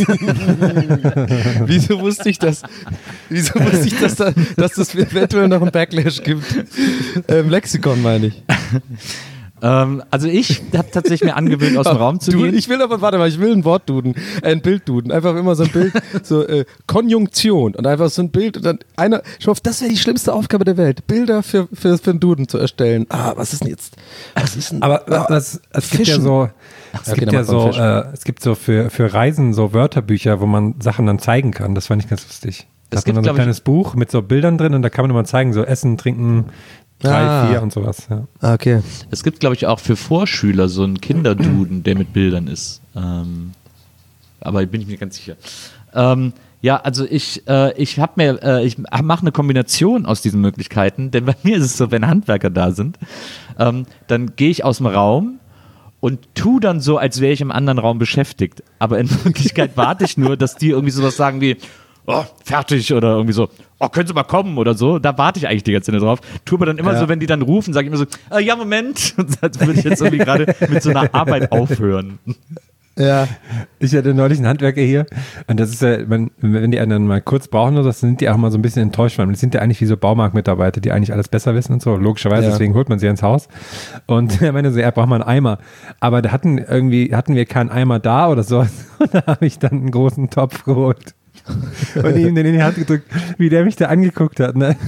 Wieso wusste ich das? Dass es eventuell noch einen Backlash gibt? Lexikon meine ich. Also ich habe tatsächlich mir angewöhnt, aus dem Raum zu gehen. Ich will ein Wortduden, ein Bildduden. Einfach immer so ein Bild, so Konjunktion und einfach so ein Bild und dann schau auf, das wäre die schlimmste Aufgabe der Welt, Bilder für einen Duden zu erstellen. Was ist denn jetzt? Aber es gibt ja so, es gibt so für Reisen so Wörterbücher, wo man Sachen dann zeigen kann. Das fand ich ganz lustig. Da hat man dann so ein kleines Buch mit so Bildern drin und da kann man immer zeigen, so Essen, Trinken, 3, 4 und sowas. Ja. Okay. Es gibt, glaube ich, auch für Vorschüler so einen Kinderduden, der mit Bildern ist. Aber bin ich mir ganz sicher. Ja, also ich mache eine Kombination aus diesen Möglichkeiten, denn bei mir ist es so, wenn Handwerker da sind, dann gehe ich aus dem Raum und tu dann so, als wäre ich im anderen Raum beschäftigt. Aber in Wirklichkeit warte ich nur, dass die irgendwie sowas sagen wie, oh, fertig oder irgendwie so, oh, können Sie mal kommen oder so. Da warte ich eigentlich die ganze Zeit drauf. Tue aber dann immer so, wenn die dann rufen, sage ich immer so, ja, Moment. Als würde ich jetzt irgendwie gerade mit so einer Arbeit aufhören. Ja, ich hatte neulich einen Handwerker hier und das ist ja, wenn die einen dann mal kurz brauchen oder so, sind die auch mal so ein bisschen enttäuscht, weil das sind ja eigentlich wie so Baumarktmitarbeiter, die eigentlich alles besser wissen und so, logischerweise, deswegen holt man sie ins Haus und er meinte so, er braucht mal einen Eimer, aber da hatten wir keinen Eimer da oder so und da habe ich dann einen großen Topf geholt und ihm den in die Hand gedrückt, wie der mich da angeguckt hat, ne?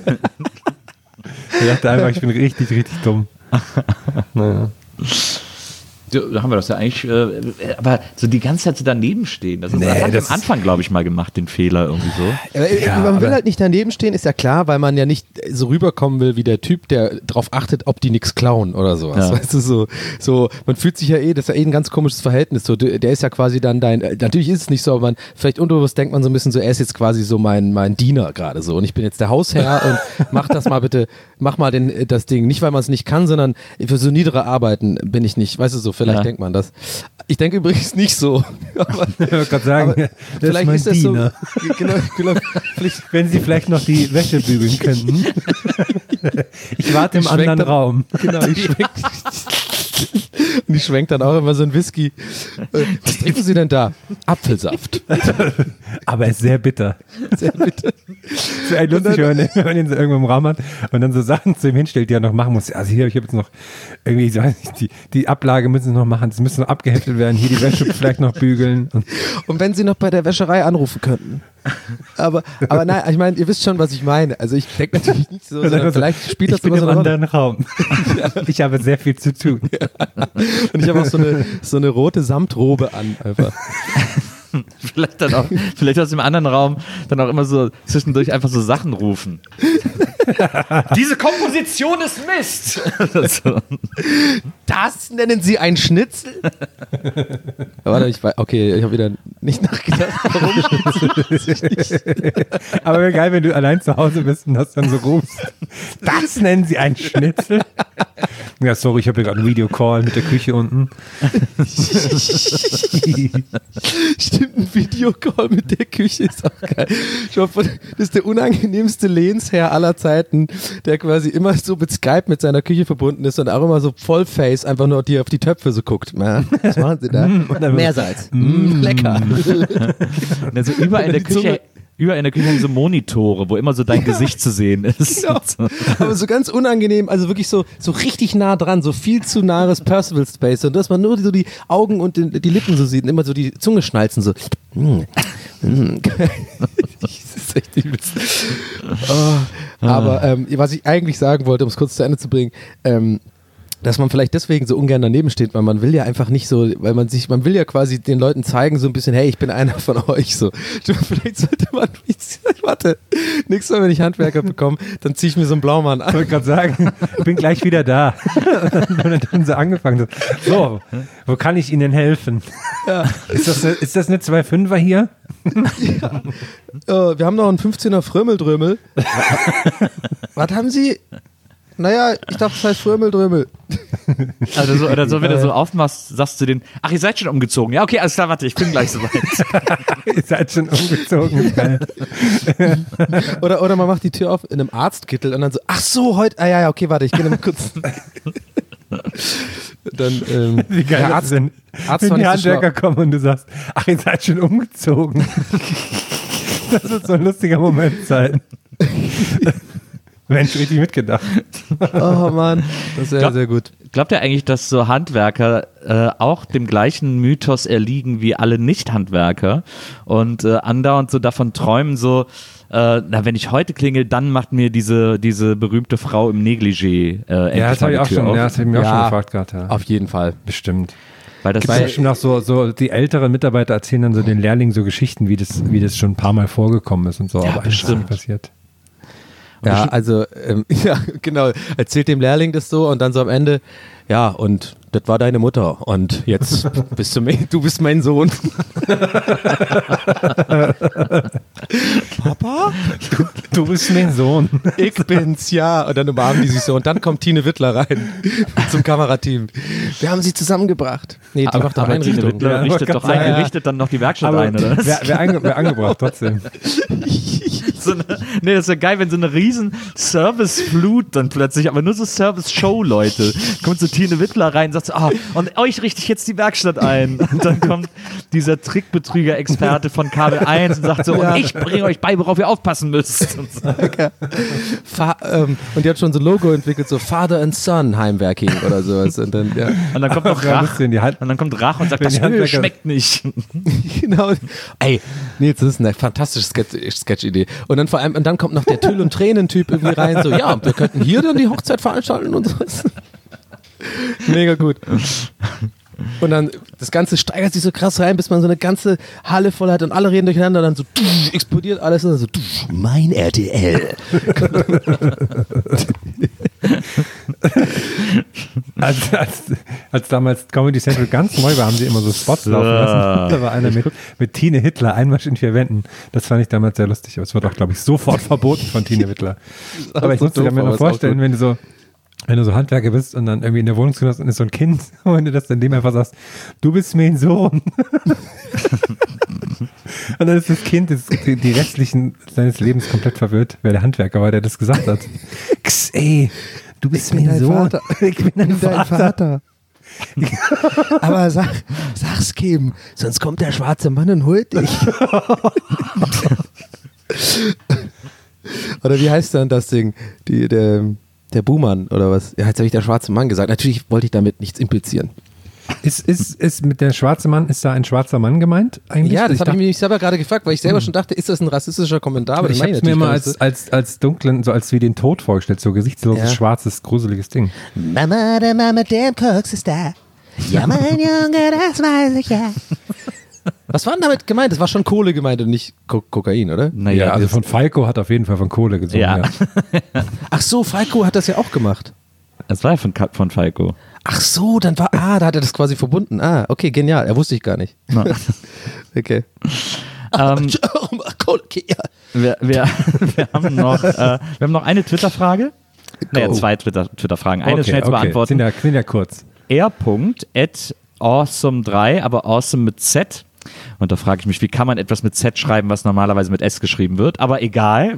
Ich dachte einfach, ich bin richtig, richtig dumm. Naja. Da haben wir das ja eigentlich, aber so die ganze Zeit so daneben stehen. Das haben wir am Anfang, glaube ich, mal gemacht, den Fehler irgendwie so. Man will halt nicht daneben stehen, ist ja klar, weil man ja nicht so rüberkommen will wie der Typ, der drauf achtet, ob die nichts klauen oder sowas. Ja. Weißt du, so, man fühlt sich ja das ist ja ein ganz komisches Verhältnis. So, der ist ja quasi dann natürlich ist es nicht so, aber vielleicht unterbewusst denkt man so ein bisschen so, er ist jetzt quasi so mein Diener gerade so und ich bin jetzt der Hausherr und mach das mal bitte, mach mal das Ding. Nicht, weil man es nicht kann, sondern für so niedere Arbeiten bin ich nicht, weißt du so, vielleicht denkt man das. Ich denke übrigens nicht so. Aber, ich wollte gerade sagen, vielleicht ist das Diener. so. Genau, wenn Sie vielleicht noch die Wäsche bügeln könnten. Ich warte im anderen Raum. Genau, und ich schwenkt dann auch immer so ein Whisky. Was trinken Sie denn da? Apfelsaft. Aber er ist sehr bitter. Sehr bitter. Das ist eigentlich lustig, wenn man ihn so irgendwo im Raum hat und dann so Sachen zu ihm hinstellt, die er noch machen muss. Also hier, ich habe jetzt noch irgendwie, ich weiß nicht, die Ablage müssen Sie noch machen, das müsste noch abgeheftet werden, hier die Wäsche vielleicht noch bügeln. Und wenn Sie noch bei der Wäscherei anrufen könnten. Aber nein, ich meine, ihr wisst schon, was ich meine. Also ich denke natürlich nicht so, sondern vielleicht spielt das immer so eine Rolle. Ich bin im anderen Raum. Ich habe sehr viel zu tun. Ja. Und ich habe auch so eine rote Samtrobe an, einfach. Vielleicht aus dem anderen Raum dann auch immer so zwischendurch einfach so Sachen rufen. Diese Komposition ist Mist! Das nennen Sie ein Schnitzel? Warte, ich habe wieder nicht nachgedacht, warum Schnitzel. Aber wäre geil, wenn du allein zu Hause bist und das dann so rufst. Das nennen Sie ein Schnitzel? Ja, sorry, ich habe hier gerade einen Videocall mit der Küche unten. Stimmt, ein Videocall mit der Küche ist auch geil. Das ist der unangenehmste Lehnsherr aller Zeiten, der quasi immer so mit Skype mit seiner Küche verbunden ist und auch immer so Vollface einfach nur auf die Töpfe so guckt. Na, was machen Sie da? Meersalz. Lecker. Also überall in der Küche haben so Monitore, wo immer so dein Gesicht zu sehen ist. Genau. Aber so ganz unangenehm, also wirklich so richtig nah dran, so viel zu nahes Percival Space und dass man nur so die Augen und die Lippen so sieht und immer so die Zunge schnalzen so. Das ist echt übel. Aber was ich eigentlich sagen wollte, um es kurz zu Ende zu bringen, dass man vielleicht deswegen so ungern daneben steht, weil man will ja einfach nicht so, weil man will ja quasi den Leuten zeigen so ein bisschen, hey, ich bin einer von euch so. Vielleicht sollte man, warte, nächstes Mal, wenn ich Handwerker bekomme, dann ziehe ich mir so einen Blaumann an. Ich wollte gerade sagen, ich bin gleich wieder da. Und dann so angefangen, so, wo kann ich Ihnen helfen? Ja. Ist das eine 2,5er hier? Ja. Wir haben noch einen 15er Frömmeldrömel. Was haben Sie? Naja, ich dachte, das heißt Frömmeldrömel. Oder so, wenn du so aufmachst, sagst du denen, ach, ihr seid schon umgezogen. Ja, okay, alles klar, warte, ich bin gleich soweit. Ihr seid schon umgezogen. Oder man macht die Tür auf in einem Arztkittel und dann so, ach so, heute, ja, okay, warte, ich gehe mal kurz. Dann, wie geil der Arzt, wenn die so Handwerker kommen und du sagst, ach, ihr seid schon umgezogen. Das wird so ein lustiger Moment sein. Mensch, richtig mitgedacht. Oh Mann, das ist sehr gut. Glaubt ihr eigentlich, dass so Handwerker auch dem gleichen Mythos erliegen wie alle Nicht-Handwerker und andauernd so davon träumen, so, wenn ich heute klingel, dann macht mir diese berühmte Frau im Negligé ja, das habe ich auch schon, auf. Ja, das habe ich mir auch schon gefragt gerade. Ja. Auf jeden Fall. Bestimmt. Weil das Gibt bestimmt auch so die älteren Mitarbeiter erzählen dann so den Lehrlingen so Geschichten, wie das schon ein paar Mal vorgekommen ist und so, ja, aber alles nicht passiert. Ja, also, ja, genau. Erzählt dem Lehrling das so und dann so am Ende, ja, und das war deine Mutter und jetzt du bist mein Sohn. Papa? Du bist mein Sohn. Ich bin's, ja. Und dann umarmen die sich so und dann kommt Tine Wittler rein zum Kamerateam. Wir haben sie zusammengebracht. Nee, die macht doch aber Tine Einrichtung. Wittler richtet doch ein, die richtet dann noch die Werkstatt Aber ein, oder? wer angebracht, trotzdem. Nee, das wäre geil, wenn so eine riesen Service-Flut dann plötzlich, aber nur so Service-Show-Leute. Kommt so Tine Wittler rein und sagt so, und euch richte ich jetzt die Werkstatt ein. Und dann kommt dieser Trickbetrüger-Experte von Kabel 1 und sagt so, und ich bringe euch bei, worauf ihr aufpassen müsst. Und, so. Und die hat schon so ein Logo entwickelt, so Father and Son Heimwerking oder sowas. Und dann, ja. Und dann kommt noch Rach. Und dann kommt Rach und sagt, das Öl schmeckt nicht. Genau. Ey, Nils, das ist eine fantastische Sketch-Idee. Und dann vor allem, und dann kommt noch der Tüll- und Tränen-Typ irgendwie rein, so, ja, wir könnten hier dann die Hochzeit veranstalten und so. Mega gut. Und dann, das Ganze steigert sich so krass rein, bis man so eine ganze Halle voll hat und alle reden durcheinander und dann so explodiert alles und dann so, mein RTL. Als damals Comedy Central ganz neu war, haben sie immer so Spots laufen lassen. Da war einer mit Tine Hitler, Einmarsch in 4 Wänden. Das fand ich damals sehr lustig, aber es wird auch, glaube ich, sofort verboten von Tine Wittler. Aber ich muss dir mir noch vorstellen, wenn du so Handwerker bist und dann irgendwie in der Wohnung hast und ist so ein Kind, und wenn du das dann dem einfach sagst, du bist mein Sohn. Und dann ist das Kind die restlichen seines Lebens komplett verwirrt, wer der Handwerker war, der das gesagt hat. Ey, du bist mein Sohn. Ich bin dein Vater. Aber sag's Kim, sonst kommt der schwarze Mann und holt dich. Oder wie heißt dann das Ding? Der Buhmann oder was? Ja, jetzt habe ich der schwarze Mann gesagt. Natürlich wollte ich damit nichts implizieren. Ist mit der schwarze Mann, ist da ein schwarzer Mann gemeint eigentlich? Ja, das habe ich mich selber gerade gefragt, weil ich selber schon dachte, ist das ein rassistischer Kommentar? Aber ich habe es mir mal als dunklen, so als wie den Tod vorgestellt, so gesichtsloses, schwarzes, gruseliges Ding. Mama, der Mann mit dem Koks ist da. Ja, mein Junge, das weiß ich ja. Was war denn damit gemeint? Das war schon Kohle gemeint und nicht Kokain, oder? Naja, also von Falco hat auf jeden Fall von Kohle gesungen. Ja. Ach so, Falco hat das ja auch gemacht. Das war ja von Falco. Ach so, dann da hat er das quasi verbunden. Ah, okay, genial. Er wusste ich gar nicht. No. Okay. Okay, ja. Wir haben noch eine Twitter-Frage. Naja, 2 Twitter-Fragen. Eine schnell zu beantworten. Sind ja kurz. r.awesome3, aber awesome mit Z. Und da frage ich mich, wie kann man etwas mit Z schreiben, was normalerweise mit S geschrieben wird? Aber egal.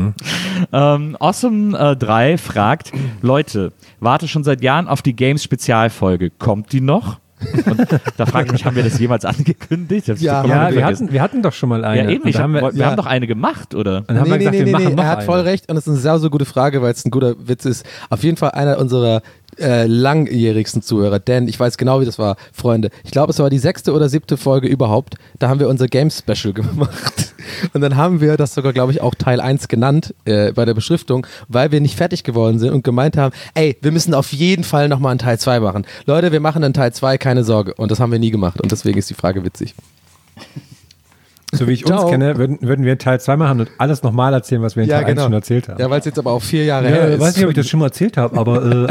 Awesome3 fragt, Leute, warte schon seit Jahren auf die Games-Spezialfolge. Kommt die noch? Und da frage ich mich, haben wir das jemals angekündigt? Ja, wir hatten doch schon mal eine. Ja, eben. Wir haben doch eine gemacht, oder? Dann haben wir gesagt, wir machen noch er hat voll recht und es ist eine sehr, sehr gute Frage, weil es ein guter Witz ist. Auf jeden Fall einer unserer langjährigsten Zuhörer, denn ich weiß genau, wie das war, Freunde. Ich glaube, es war die 6. oder 7. Folge überhaupt. Da haben wir unser Games-Special gemacht. Und dann haben wir das sogar, glaube ich, auch Teil 1 genannt bei der Beschriftung, weil wir nicht fertig geworden sind und gemeint haben, ey, wir müssen auf jeden Fall nochmal einen Teil 2 machen. Leute, wir machen einen Teil 2, keine Sorge. Und das haben wir nie gemacht und deswegen ist die Frage witzig. So wie ich uns kenne, würden wir Teil 2 machen und alles nochmal erzählen, was wir in Teil 1 schon erzählt haben. Ja, weil es jetzt aber auch 4 Jahre her ist. Ich weiß nicht, ob ich das schon mal erzählt habe, aber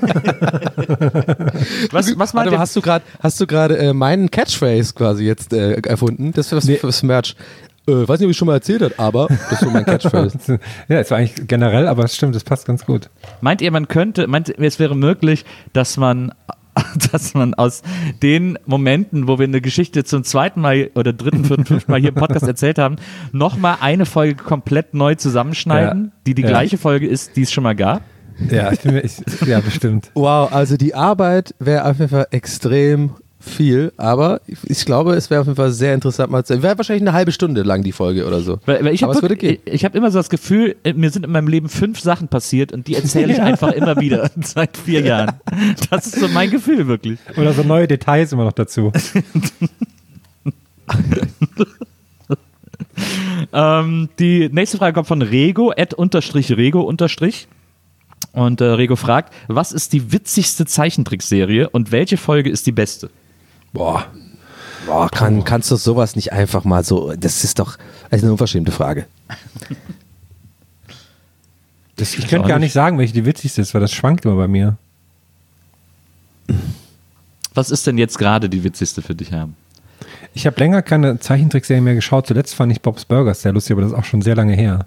Was meint ihr? Hast du gerade meinen Catchphrase quasi jetzt erfunden? Das fürs Merch. Weiß nicht, ob ich schon mal erzählt habe, aber das ist so mein Catchphrase. Ja, es war eigentlich generell, aber es stimmt, es passt ganz gut. Meint ihr, es wäre möglich, dass man aus den Momenten, wo wir eine Geschichte zum 2. Mal oder 3., 4., 5. Mal hier im Podcast erzählt haben, nochmal eine Folge komplett neu zusammenschneiden, die gleiche Folge ist, die es schon mal gab? Ja, ja, bestimmt. Wow, also die Arbeit wäre auf jeden Fall extrem viel, aber ich glaube, es wäre auf jeden Fall sehr interessant mal zu. Wäre wahrscheinlich eine halbe Stunde lang die Folge oder so. Weil ich habe immer so das Gefühl, mir sind in meinem Leben 5 Sachen passiert und die erzähle ich einfach immer wieder seit 4 Jahren. Das ist so mein Gefühl, wirklich. Oder so neue Details immer noch dazu. Die nächste Frage kommt von Rego, @Rego_. Und Rego fragt, was ist die witzigste Zeichentrickserie und welche Folge ist die beste? Boah, kannst du sowas nicht einfach mal so, das ist doch eine unverschämte Frage. Ich könnte gar nicht sagen, welche die witzigste ist, weil das schwankt immer bei mir. Was ist denn jetzt gerade die witzigste für dich, Herr? Ich habe länger keine Zeichentrickserie mehr geschaut. Zuletzt fand ich Bob's Burgers sehr lustig, aber das ist auch schon sehr lange her.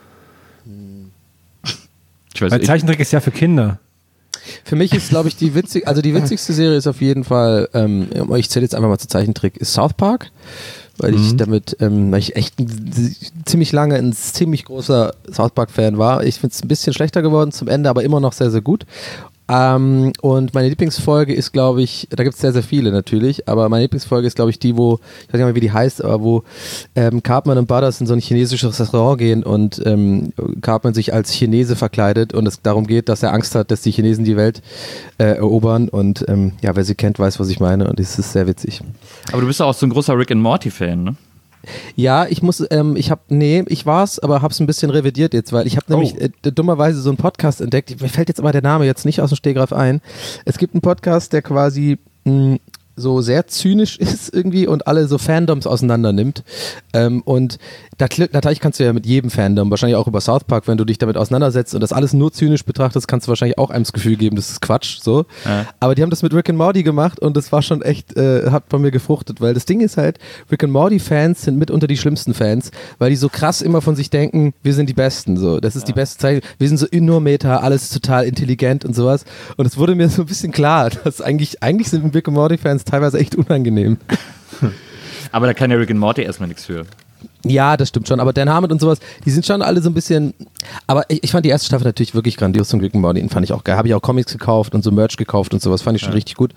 Weil Zeichentrick ist ja für Kinder. Für mich ist, glaube ich, die witzigste Serie ist auf jeden Fall, ich zähle jetzt einfach mal zu Zeichentrick, ist South Park, weil ich echt ziemlich lange ein ziemlich großer South Park-Fan war. Ich finde es ein bisschen schlechter geworden zum Ende, aber immer noch sehr, sehr gut. Und meine Lieblingsfolge ist, glaube ich, da gibt es sehr, sehr viele natürlich, aber meine Lieblingsfolge ist, glaube ich, die, wo, ich weiß nicht mehr, wie die heißt, aber wo Cartman und Butters in so ein chinesisches Restaurant gehen und Cartman sich als Chinese verkleidet und es darum geht, dass er Angst hat, dass die Chinesen die Welt erobern und wer sie kennt, weiß, was ich meine und es ist sehr witzig. Aber du bist ja auch so ein großer Rick and Morty-Fan, ne? Ja, ich war's, aber hab's ein bisschen revidiert jetzt, weil ich habe nämlich dummerweise so einen Podcast entdeckt. Mir fällt jetzt aber der Name jetzt nicht aus dem Stegreif ein. Es gibt einen Podcast, der quasi so sehr zynisch ist irgendwie und alle so Fandoms auseinander nimmt. Und natürlich kannst du ja mit jedem Fandom, wahrscheinlich auch über South Park, wenn du dich damit auseinandersetzt und das alles nur zynisch betrachtest, kannst du wahrscheinlich auch einem das Gefühl geben, das ist Quatsch. So. Ja. Aber die haben das mit Rick and Morty gemacht und das war schon echt, hat bei mir gefruchtet, weil das Ding ist halt, Rick and Morty-Fans sind mitunter die schlimmsten Fans, weil die so krass immer von sich denken, wir sind die Besten. So. Das ist die beste Zeit, wir sind so nur Meta, alles total intelligent und sowas. Und es wurde mir so ein bisschen klar, dass eigentlich sind Rick and Morty-Fans teilweise echt unangenehm. Aber da kann ja Rick and Morty erstmal nichts für. Ja, das stimmt schon, aber Dan Harmon und sowas, die sind schon alle so ein bisschen, aber ich fand die erste Staffel natürlich wirklich grandios und Rick and Morty, den fand ich auch geil, habe ich auch Comics gekauft und so Merch gekauft und sowas, fand ich schon richtig gut,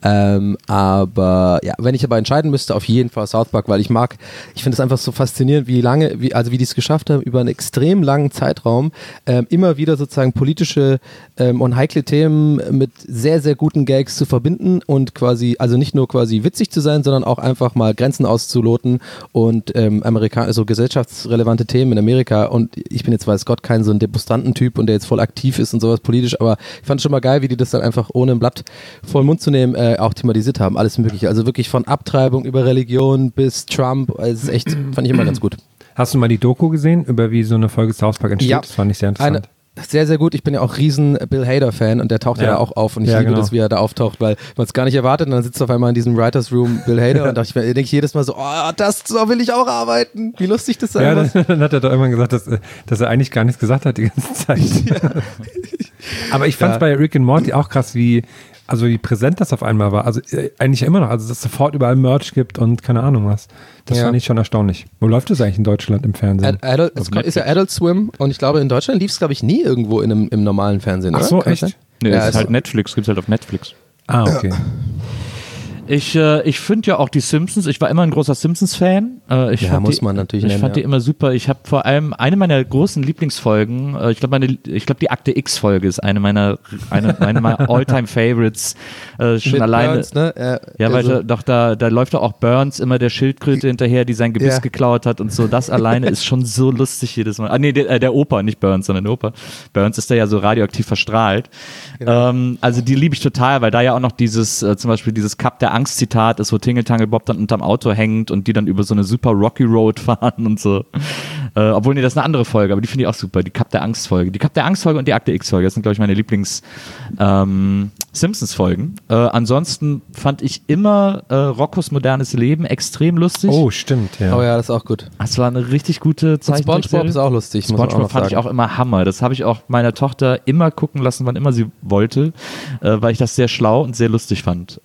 aber ja, wenn ich aber entscheiden müsste, auf jeden Fall South Park, weil ich finde es einfach so faszinierend, wie die es geschafft haben, über einen extrem langen Zeitraum immer wieder sozusagen politische und heikle Themen mit sehr, sehr guten Gags zu verbinden und quasi, also nicht nur quasi witzig zu sein, sondern auch einfach mal Grenzen auszuloten und so gesellschaftsrelevante Themen in Amerika und ich bin jetzt, weiß Gott, kein so ein Demonstrantentyp und der jetzt voll aktiv ist und sowas politisch, aber ich fand es schon mal geil, wie die das dann einfach ohne ein Blatt vor den Mund zu nehmen auch thematisiert haben, alles mögliche, also wirklich von Abtreibung über Religion bis Trump, es ist echt, fand ich immer ganz gut. Hast du mal die Doku gesehen, über wie so eine Folge South Park entsteht? Ja, das fand ich sehr interessant. Sehr, sehr gut. Ich bin ja auch riesen Bill Hader-Fan und der taucht ja auch auf und ich liebe das, wie er da auftaucht, weil man es gar nicht erwartet und dann sitzt auf einmal in diesem Writers Room Bill Hader und denke ich jedes Mal so, so will ich auch arbeiten. Wie lustig das sein muss. Dann hat er doch irgendwann gesagt, dass er eigentlich gar nichts gesagt hat die ganze Zeit. Ja. Aber ich fand es bei Rick and Morty auch krass, wie präsent das auf einmal war. Also eigentlich immer noch, also dass es sofort überall Merch gibt und keine Ahnung was. Das fand ich schon erstaunlich. Wo läuft das eigentlich in Deutschland im Fernsehen? Es ist ja Adult Swim und ich glaube in Deutschland lief es glaube ich nie irgendwo im normalen Fernsehen. Ach so, echt? Nee, es ist halt Netflix, gibt's halt auf Netflix. Ah, okay. Ich finde ja auch die Simpsons, ich war immer ein großer Simpsons-Fan. Muss man natürlich Ich fand die immer super. Ich habe vor allem eine meiner großen Lieblingsfolgen, ich glaube die Akte X-Folge ist eine meiner All-Time-Favorites. Schon mit alleine. Burns, ne? Weil da läuft doch auch Burns immer der Schildkröte hinterher, die sein Gebiss geklaut hat und so. Das alleine ist schon so lustig jedes Mal. Der Opa, nicht Burns, sondern der Opa. Burns ist da ja so radioaktiv verstrahlt. Genau. Also die liebe ich total, weil da ja auch noch zum Beispiel dieses Cup der Angst-Zitat ist, wo Tingle Bob dann unterm Auto hängt und die dann über so eine super Rocky Road fahren und so. Obwohl, das ist eine andere Folge, aber die finde ich auch super. Die Cup der Angst-Folge. Die Cup der Angst-Folge und die Akte X-Folge, das sind, glaube ich, meine Lieblings-Simpsons-Folgen. Ansonsten fand ich immer Roccos modernes Leben extrem lustig. Oh, stimmt, ja. Oh ja, das ist auch gut. Das war eine richtig gute Zeichentrickserie. SpongeBob ist auch lustig, muss man auch noch sagen. SpongeBob fand ich auch immer Hammer. Das habe ich auch meiner Tochter immer gucken lassen, wann immer sie wollte, weil ich das sehr schlau und sehr lustig fand.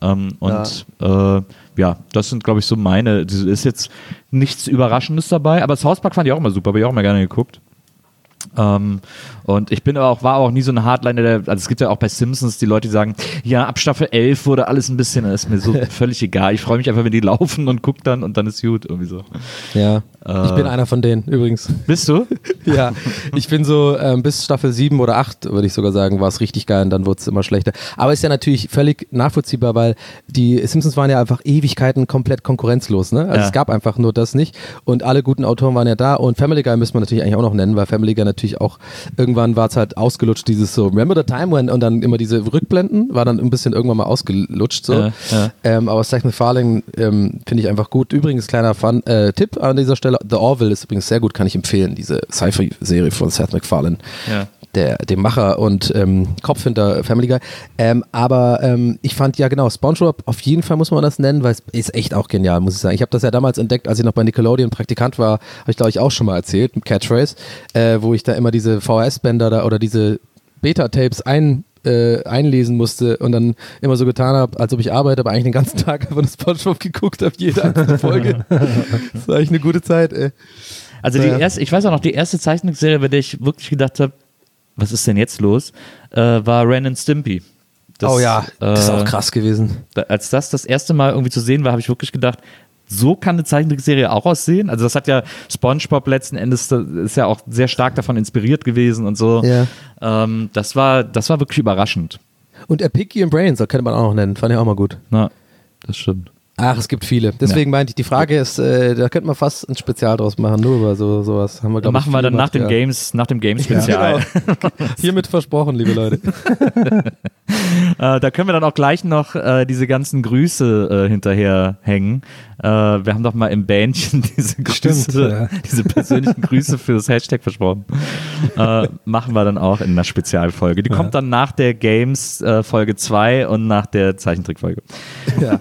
Das sind, glaube ich, so meine. Es ist jetzt nichts Überraschendes dabei, aber South Park fand ich auch immer super, habe ich auch immer gerne geguckt. Und ich war auch nie so ein Hardliner, also es gibt ja auch bei Simpsons die Leute, die sagen, ja, ab Staffel 11 wurde alles ein bisschen, das ist mir so völlig egal. Ich freue mich einfach, wenn die laufen und gucke dann und dann ist gut, irgendwie so. Ja, ich bin einer von denen übrigens. Bist du? Ja, ich bin so bis Staffel 7 oder 8, würde ich sogar sagen, war es richtig geil und dann wurde es immer schlechter. Aber ist ja natürlich völlig nachvollziehbar, weil die Simpsons waren ja einfach Ewigkeiten komplett konkurrenzlos, ne? Also es gab einfach nur das nicht und alle guten Autoren waren ja da und Family Guy müssen wir natürlich eigentlich auch noch nennen, weil Family Guy natürlich auch, irgendwann war es halt ausgelutscht, dieses so, remember the time when, und dann immer diese Rückblenden, war dann ein bisschen irgendwann mal ausgelutscht, so. Aber Seth MacFarlane finde ich einfach gut. Übrigens, kleiner Tipp an dieser Stelle, The Orville ist übrigens sehr gut, kann ich empfehlen, diese Sci-Fi-Serie von Seth MacFarlane. Ja. dem Macher und Kopf hinter Family Guy. Aber ich fand ja genau, SpongeBob, auf jeden Fall muss man das nennen, weil es ist echt auch genial, muss ich sagen. Ich habe das ja damals entdeckt, als ich noch bei Nickelodeon Praktikant war, habe ich glaube ich auch schon mal erzählt, mit Catchphrase, wo ich da immer diese VHS-Bänder da oder diese Beta-Tapes einlesen musste und dann immer so getan habe, als ob ich arbeite, aber eigentlich den ganzen Tag einfach nur SpongeBob geguckt habe, jede einzelne Folge. Das war echt eine gute Zeit, ey. Also ich weiß auch noch, die erste Zeichentrickserie, bei der ich wirklich gedacht habe, was ist denn jetzt los, war Ren and Stimpy. Das, das ist auch krass gewesen. Als das erste Mal irgendwie zu sehen war, habe ich wirklich gedacht, so kann eine Zeichentrickserie auch aussehen. Also das hat ja SpongeBob letzten Endes, ist ja auch sehr stark davon inspiriert gewesen und so. Ja. Das war wirklich überraschend. Und Pinky and Brains, das könnte man auch noch nennen, fand ich auch mal gut. Na, das stimmt. Ach, es gibt viele. Deswegen meinte ich, die Frage ist, da könnte man fast ein Spezial draus machen, nur über sowas. Haben wir, glaub, machen wir dann nach dem Games-Spezial. Ja, genau. Hiermit versprochen, liebe Leute. Da können wir dann auch gleich noch diese ganzen Grüße hinterherhängen. Wir haben doch mal im Bändchen diese Grüße, diese persönlichen Grüße für das Hashtag versprochen. Machen wir dann auch in einer Spezialfolge. Die kommt dann nach der Games Folge 2 und nach der Zeichentrickfolge. Ja.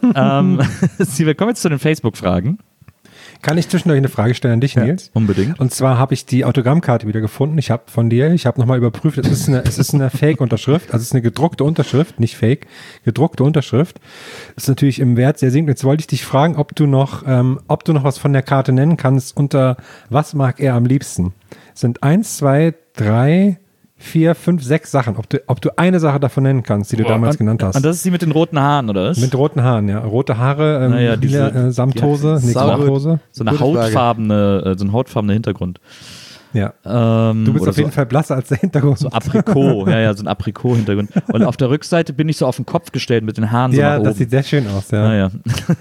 Wir kommen jetzt zu den Facebook-Fragen. Kann ich zwischendurch eine Frage stellen an dich, Nils? Unbedingt. Und zwar habe ich die Autogrammkarte wieder gefunden. Ich habe nochmal überprüft, es ist eine Fake-Unterschrift, also es ist eine gedruckte Unterschrift, nicht Fake, gedruckte Unterschrift. Das ist natürlich im Wert sehr sinkend. Jetzt wollte ich dich fragen, ob du noch was von der Karte nennen kannst, unter was mag er am liebsten? Es sind 1, 2, 3, 4, 5, 6 Sachen. Ob du eine Sache davon nennen kannst, die du damals genannt hast. Und das ist die mit den roten Haaren, oder was? Mit roten Haaren, ja. Rote Haare, diese Samthose, Samthose. So ein hautfarbene Hintergrund. Ja. Du bist auf jeden Fall blasser als der Hintergrund. So Aprikot, so ein Aprikot-Hintergrund. Und auf der Rückseite bin ich so auf den Kopf gestellt mit den Haaren so nach oben. Ja, das sieht sehr schön aus, ja.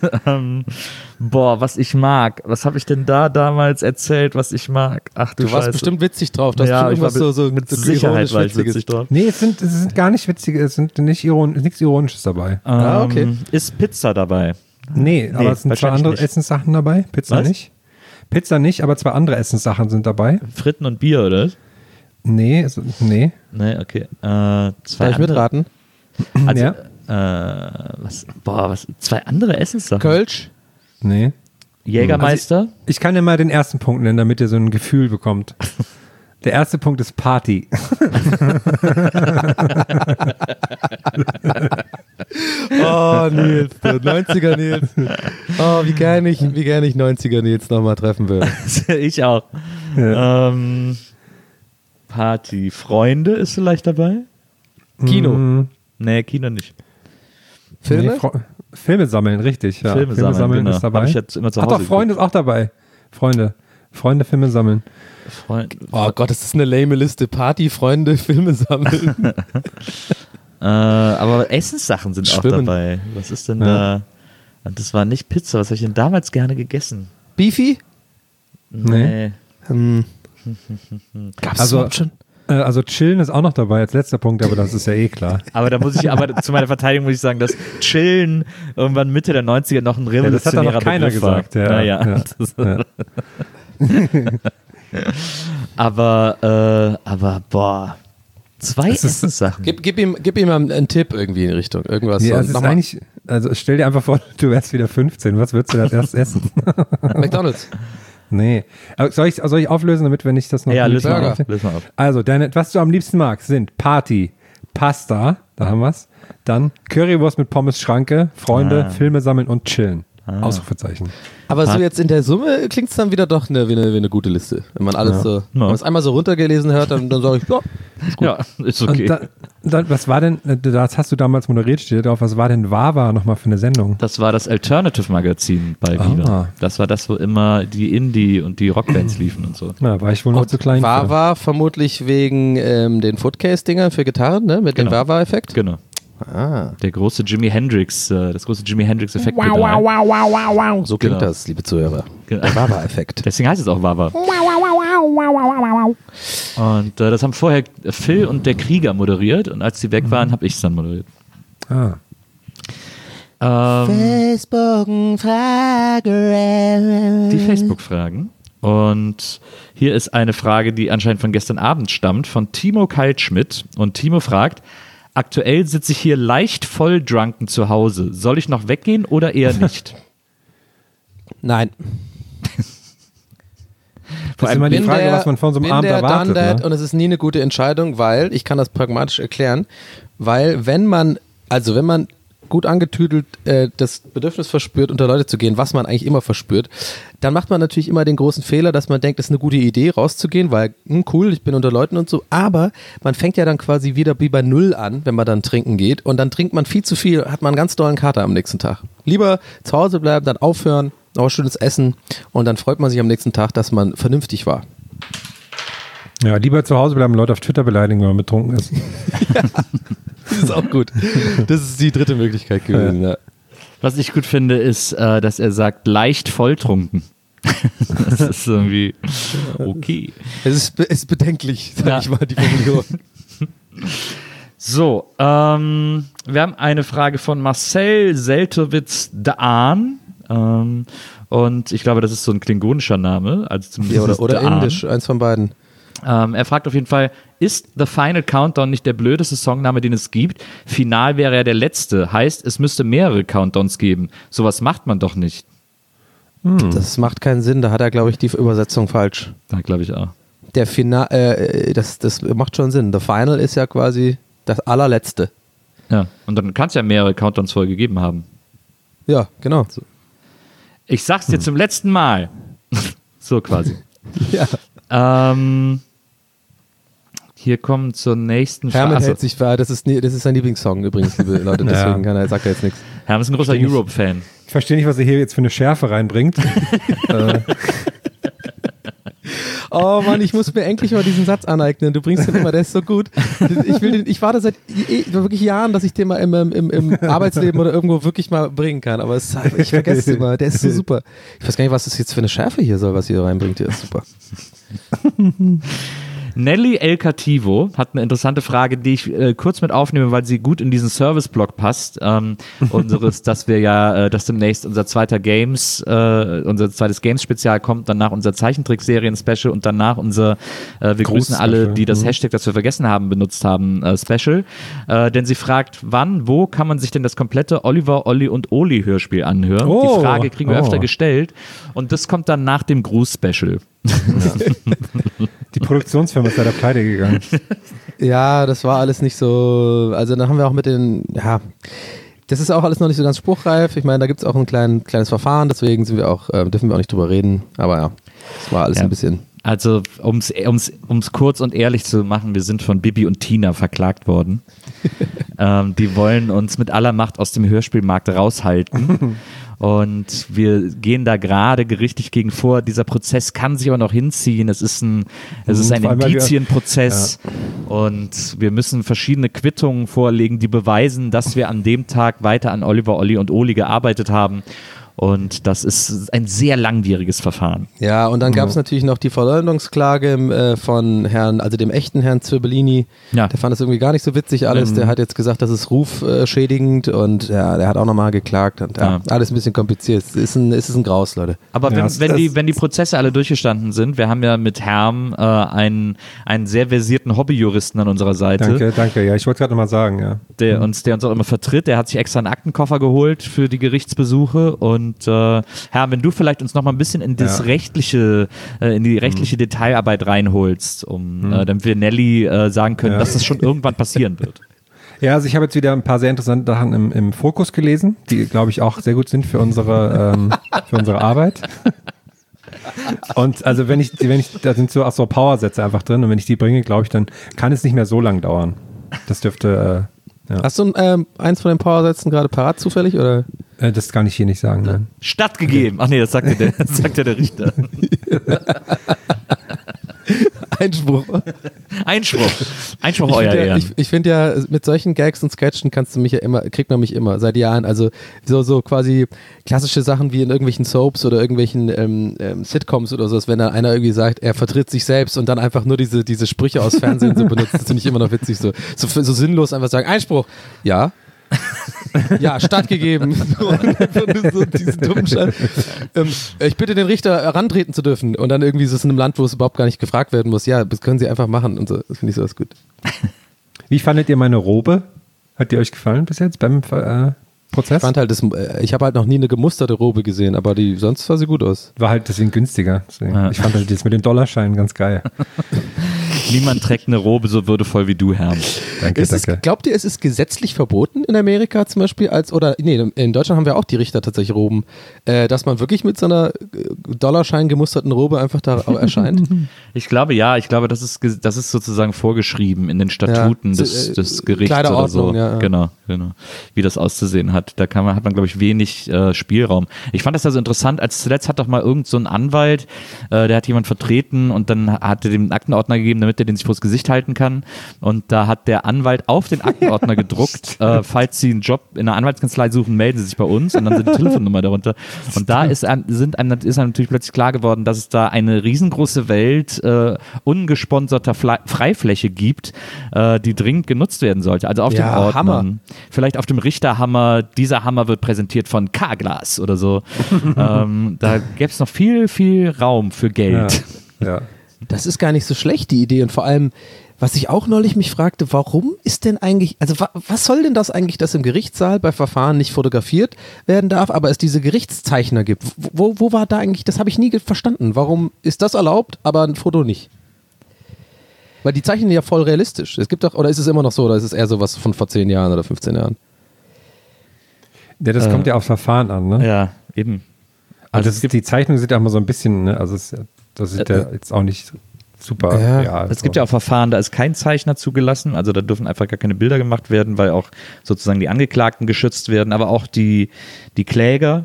Was ich mag. Was habe ich denn da damals erzählt, was ich mag? Ach du Scheiße. Warst bestimmt witzig drauf. Das irgendwas so mit Sicherheit war ich witzig drauf. Nee, es sind gar nicht witzige, es sind nichts Ironisches dabei. Okay. Ist Pizza dabei? Nee, aber es sind zwei andere Essenssachen dabei. Pizza nicht. Pizza nicht, aber zwei andere Essenssachen sind dabei. Fritten und Bier, oder? Nee. Nee, okay. Soll ich mitraten? Also, zwei andere Essenssachen? Kölsch? Nee. Jägermeister? Also ich kann dir mal den ersten Punkt nennen, damit ihr so ein Gefühl bekommt. Der erste Punkt ist Party. Oh, Nils, 90er Nils. Oh, wie gern ich 90er Nils nochmal treffen würde. Ich auch. Ja. Party. Freunde ist vielleicht dabei? Kino? Nee, Kino nicht. Filme? Nee, Filme sammeln, richtig. Ja. Filme sammeln ist dabei. Ich jetzt immer zu Hause Freunde ist auch dabei. Freunde, Filme sammeln. Oh Gott, das ist eine lame Liste. Party, Freunde, Filme sammeln. Aber Essenssachen sind auch dabei. Was ist denn da? Das war nicht Pizza. Was habe ich denn damals gerne gegessen? Beefy? Nee. Gab's das schon? Also Chillen ist auch noch dabei als letzter Punkt, aber das ist ja eh klar. Aber zu meiner Verteidigung muss ich sagen, dass Chillen irgendwann Mitte der 90er noch ein revolutionärer Begriff war. Das hat noch keiner gesagt. Aber boah, zwei Essenssachen. Gib ihm mal einen Tipp irgendwie in Richtung irgendwas. Ja, es ist eigentlich, also stell dir einfach vor, du wärst wieder 15. Was würdest du als erstes essen? McDonald's. Nee. Aber soll ich auflösen, damit wir nicht das noch... Ja, löse mal auf. Also, was du am liebsten magst, sind Party, Pasta, da haben wir es, dann Currywurst mit Pommes Schranke, Freunde, Filme sammeln und chillen. Ausrufezeichen. Aber so jetzt in der Summe klingt es dann wieder doch wie eine gute Liste. Wenn man alles wenn man es einmal so runtergelesen hört, dann sage ich, ja, ist gut. Ja, ist okay. Und dann, was war denn, das hast du damals moderiert, steht drauf, was war denn Wawa nochmal für eine Sendung? Das war das Alternative-Magazin bei Viva. Das war das, wo immer die Indie- und die Rockbands liefen und so. Ja, war ich wohl noch zu klein. Wawa vermutlich wegen den Footcase-Dingern für Gitarren, ne? Mit dem Wawa-Effekt? Genau. Der große Jimi Hendrix, das große Jimi Hendrix-Effekt. Wow. So klingt das, liebe Zuhörer. Der Wawa-Effekt. Deswegen heißt es auch Wawa. Und das haben vorher Phil und der Krieger moderiert und als sie weg waren, habe ich es dann moderiert. Facebook-Frage. Die Facebook-Fragen. Und hier ist eine Frage, die anscheinend von gestern Abend stammt, von Timo Kaltschmidt. Und Timo fragt, aktuell sitze ich hier leicht voll drunken zu Hause. Soll ich noch weggehen oder eher nicht? Nein. Das ist immer die Frage, was man von so einem Abend erwartet. Ne? Und es ist nie eine gute Entscheidung, weil, ich kann das pragmatisch erklären, weil wenn man gut angetüdelt das Bedürfnis verspürt, unter Leute zu gehen, was man eigentlich immer verspürt, dann macht man natürlich immer den großen Fehler, dass man denkt, es ist eine gute Idee, rauszugehen, weil, cool, ich bin unter Leuten und so, aber man fängt ja dann quasi wieder wie bei Null an, wenn man dann trinken geht und dann trinkt man viel zu viel, hat man einen ganz dollen Kater am nächsten Tag. Lieber zu Hause bleiben, dann aufhören, auch schönes Essen und dann freut man sich am nächsten Tag, dass man vernünftig war. Ja, lieber zu Hause bleiben, Leute auf Twitter beleidigen, wenn man betrunken ist. Ja, das ist auch gut. Das ist die dritte Möglichkeit gewesen. Ja. Was ich gut finde, ist, dass er sagt, leicht volltrunken. Das ist irgendwie okay. Es ist bedenklich, sag ich mal, die Formulierung. So, wir haben eine Frage von Marcel Seltowitz-Daan. Und ich glaube, das ist so ein klingonischer Name. Also zumindest oder indisch, eins von beiden. Er fragt auf jeden Fall, ist The Final Countdown nicht der blödeste Songname, den es gibt? Final wäre ja der letzte. Heißt, es müsste mehrere Countdowns geben. Sowas macht man doch nicht. Das macht keinen Sinn. Da hat er, glaube ich, die Übersetzung falsch. Da glaube ich auch. Der Final, das macht schon Sinn. The Final ist ja quasi das allerletzte. Ja, und dann kann es ja mehrere Countdowns vorher gegeben haben. Ja, genau. So. Ich sag's dir zum letzten Mal. So quasi. Ja. Hier kommen zur nächsten Frage. Hermann hält sich wahr, das ist sein Lieblingssong übrigens, liebe Leute, deswegen sagt er jetzt nichts. Hermann ist ein großer Europe-Fan. Ich verstehe nicht, was er hier jetzt für eine Schärfe reinbringt. Oh Mann, ich muss mir endlich mal diesen Satz aneignen. Du bringst den immer, der ist so gut. Ich warte seit wirklich Jahren, dass ich den mal im Arbeitsleben oder irgendwo wirklich mal bringen kann. Aber ich vergesse es immer. Der ist so super. Ich weiß gar nicht, was das jetzt für eine Schärfe hier soll, was ihr reinbringt. Der ist super. Nelly El Cativo hat eine interessante Frage, die ich kurz mit aufnehme, weil sie gut in diesen Service-Blog passt. Dass demnächst unser zweites Games-Spezial kommt, danach unser Zeichentrickserien-Special und danach unser wir grüßen alle, die das Hashtag, das wir vergessen haben, benutzt haben, Special. Denn sie fragt, wo kann man sich denn das komplette Oliver, Olli und Oli Hörspiel anhören? Die Frage kriegen wir öfter gestellt und das kommt dann nach dem Gruß-Special. Ja. Die Produktionsfirma ist leider pleite gegangen. Ja, das war alles nicht so, also dann haben wir auch das ist auch alles noch nicht so ganz spruchreif. Ich meine, da gibt es auch ein kleines Verfahren, deswegen dürfen wir auch nicht drüber reden, aber ja, das war alles ein bisschen. Also, um's kurz und ehrlich zu machen, wir sind von Bibi und Tina verklagt worden. Die wollen uns mit aller Macht aus dem Hörspielmarkt raushalten. Und wir gehen da gerade gerichtlich gegen vor. Dieser Prozess kann sich aber noch hinziehen. Es ist ein Indizienprozess. Ja. Und wir müssen verschiedene Quittungen vorlegen, die beweisen, dass wir an dem Tag weiter an Oliver, Olli und Oli gearbeitet haben. Und das ist ein sehr langwieriges Verfahren. Ja, und dann gab es natürlich noch die Verleumdungsklage von dem echten Herrn Zirbellini. Ja. Der fand das irgendwie gar nicht so witzig alles. Der hat jetzt gesagt, das ist rufschädigend und ja, der hat auch nochmal geklagt. Und alles ein bisschen kompliziert. Es ist ein Graus, Leute. Aber wenn die Prozesse alle durchgestanden sind, wir haben ja mit Herm einen sehr versierten Hobbyjuristen an unserer Seite. Danke. Ja, ich wollte gerade nochmal sagen, ja. Der uns auch immer vertritt. Der hat sich extra einen Aktenkoffer geholt für die Gerichtsbesuche und Herr, wenn du vielleicht uns noch mal ein bisschen in das rechtliche Detailarbeit reinholst, damit wir Nelly sagen können, dass das schon irgendwann passieren wird. Ja, also ich habe jetzt wieder ein paar sehr interessante Sachen im Fokus gelesen, die, glaube ich, auch sehr gut sind für unsere Arbeit. Und also da sind so Powersätze einfach drin und wenn ich die bringe, glaube ich, dann kann es nicht mehr so lang dauern. Das dürfte ja. Hast du eins von den Powersätzen gerade parat zufällig, oder? Das kann ich hier nicht sagen, nein. Stattgegeben. Ach nee, das sagt ja der Richter. Einspruch, euer Ehren. Ich finde ja, mit solchen Gags und Sketchen kriegt man mich immer, seit Jahren. Also so quasi klassische Sachen wie in irgendwelchen Soaps oder irgendwelchen Sitcoms oder so, wenn dann einer irgendwie sagt, er vertritt sich selbst und dann einfach nur diese Sprüche aus Fernsehen so benutzt, das finde ich immer noch witzig. So sinnlos einfach sagen, Einspruch. Ja. Ja, stattgegeben. So, einfach nur so diesen dummen Scheiß. Ich bitte den Richter herantreten zu dürfen. Und dann irgendwie ist es in einem Land, wo es überhaupt gar nicht gefragt werden muss. Ja, das können sie einfach machen. Und so. Das finde ich sowas gut. Wie fandet ihr meine Robe? Hat die euch gefallen bis jetzt beim Prozess? Ich habe halt noch nie eine gemusterte Robe gesehen, aber sonst sah sie gut aus. War halt deswegen günstiger. Deswegen. Ja. Ich fand halt das mit den Dollarscheinen ganz geil. Niemand trägt eine Robe so würdevoll wie du, Herr. Danke. Glaubt ihr, es ist gesetzlich verboten in Amerika zum Beispiel, in Deutschland haben wir auch die Richter tatsächlich Roben, dass man wirklich mit so einer Dollarschein gemusterten Robe einfach da erscheint? Ich glaube, ja. Ich glaube, das ist sozusagen vorgeschrieben in den Statuten des Gerichts oder so. Ja. Genau. Wie das auszusehen hat. Da hat man, glaube ich, wenig Spielraum. Ich fand das also interessant, als zuletzt hat doch mal irgend so ein Anwalt, der hat jemand vertreten und dann hat er dem Aktenordner gegeben, damit er den sich vors Gesicht halten kann. Und da hat der Anwalt auf den Aktenordner gedruckt, falls Sie einen Job in einer Anwaltskanzlei suchen, melden Sie sich bei uns, und dann sind die Telefonnummer darunter. Und da ist einem natürlich plötzlich klar geworden, dass es da eine riesengroße Welt ungesponserter Freifläche gibt, die dringend genutzt werden sollte. Also auf dem Ordner. Hammer. Vielleicht auf dem Richterhammer, dieser Hammer wird präsentiert von K-Glas oder so. Da gäbe es noch viel, viel Raum für Geld. Ja. Das ist gar nicht so schlecht, die Idee. Und vor allem, was ich auch neulich mich fragte, warum ist denn eigentlich, also was soll denn das eigentlich, dass im Gerichtssaal bei Verfahren nicht fotografiert werden darf, aber es diese Gerichtszeichner gibt? Wo war da eigentlich, das habe ich nie verstanden. Warum ist das erlaubt, aber ein Foto nicht? Weil die zeichnen ja voll realistisch. Es gibt doch, oder ist es immer noch so, oder ist es eher sowas von vor 10 Jahren oder 15 Jahren? Ja, das kommt ja aufs Verfahren an, ne? Ja, eben. Also die Zeichnungen sind ja immer so ein bisschen, ne? Also das ist ja jetzt auch nicht super real. Es gibt ja auch Verfahren, da ist kein Zeichner zugelassen, also da dürfen einfach gar keine Bilder gemacht werden, weil auch sozusagen die Angeklagten geschützt werden, aber auch die Kläger.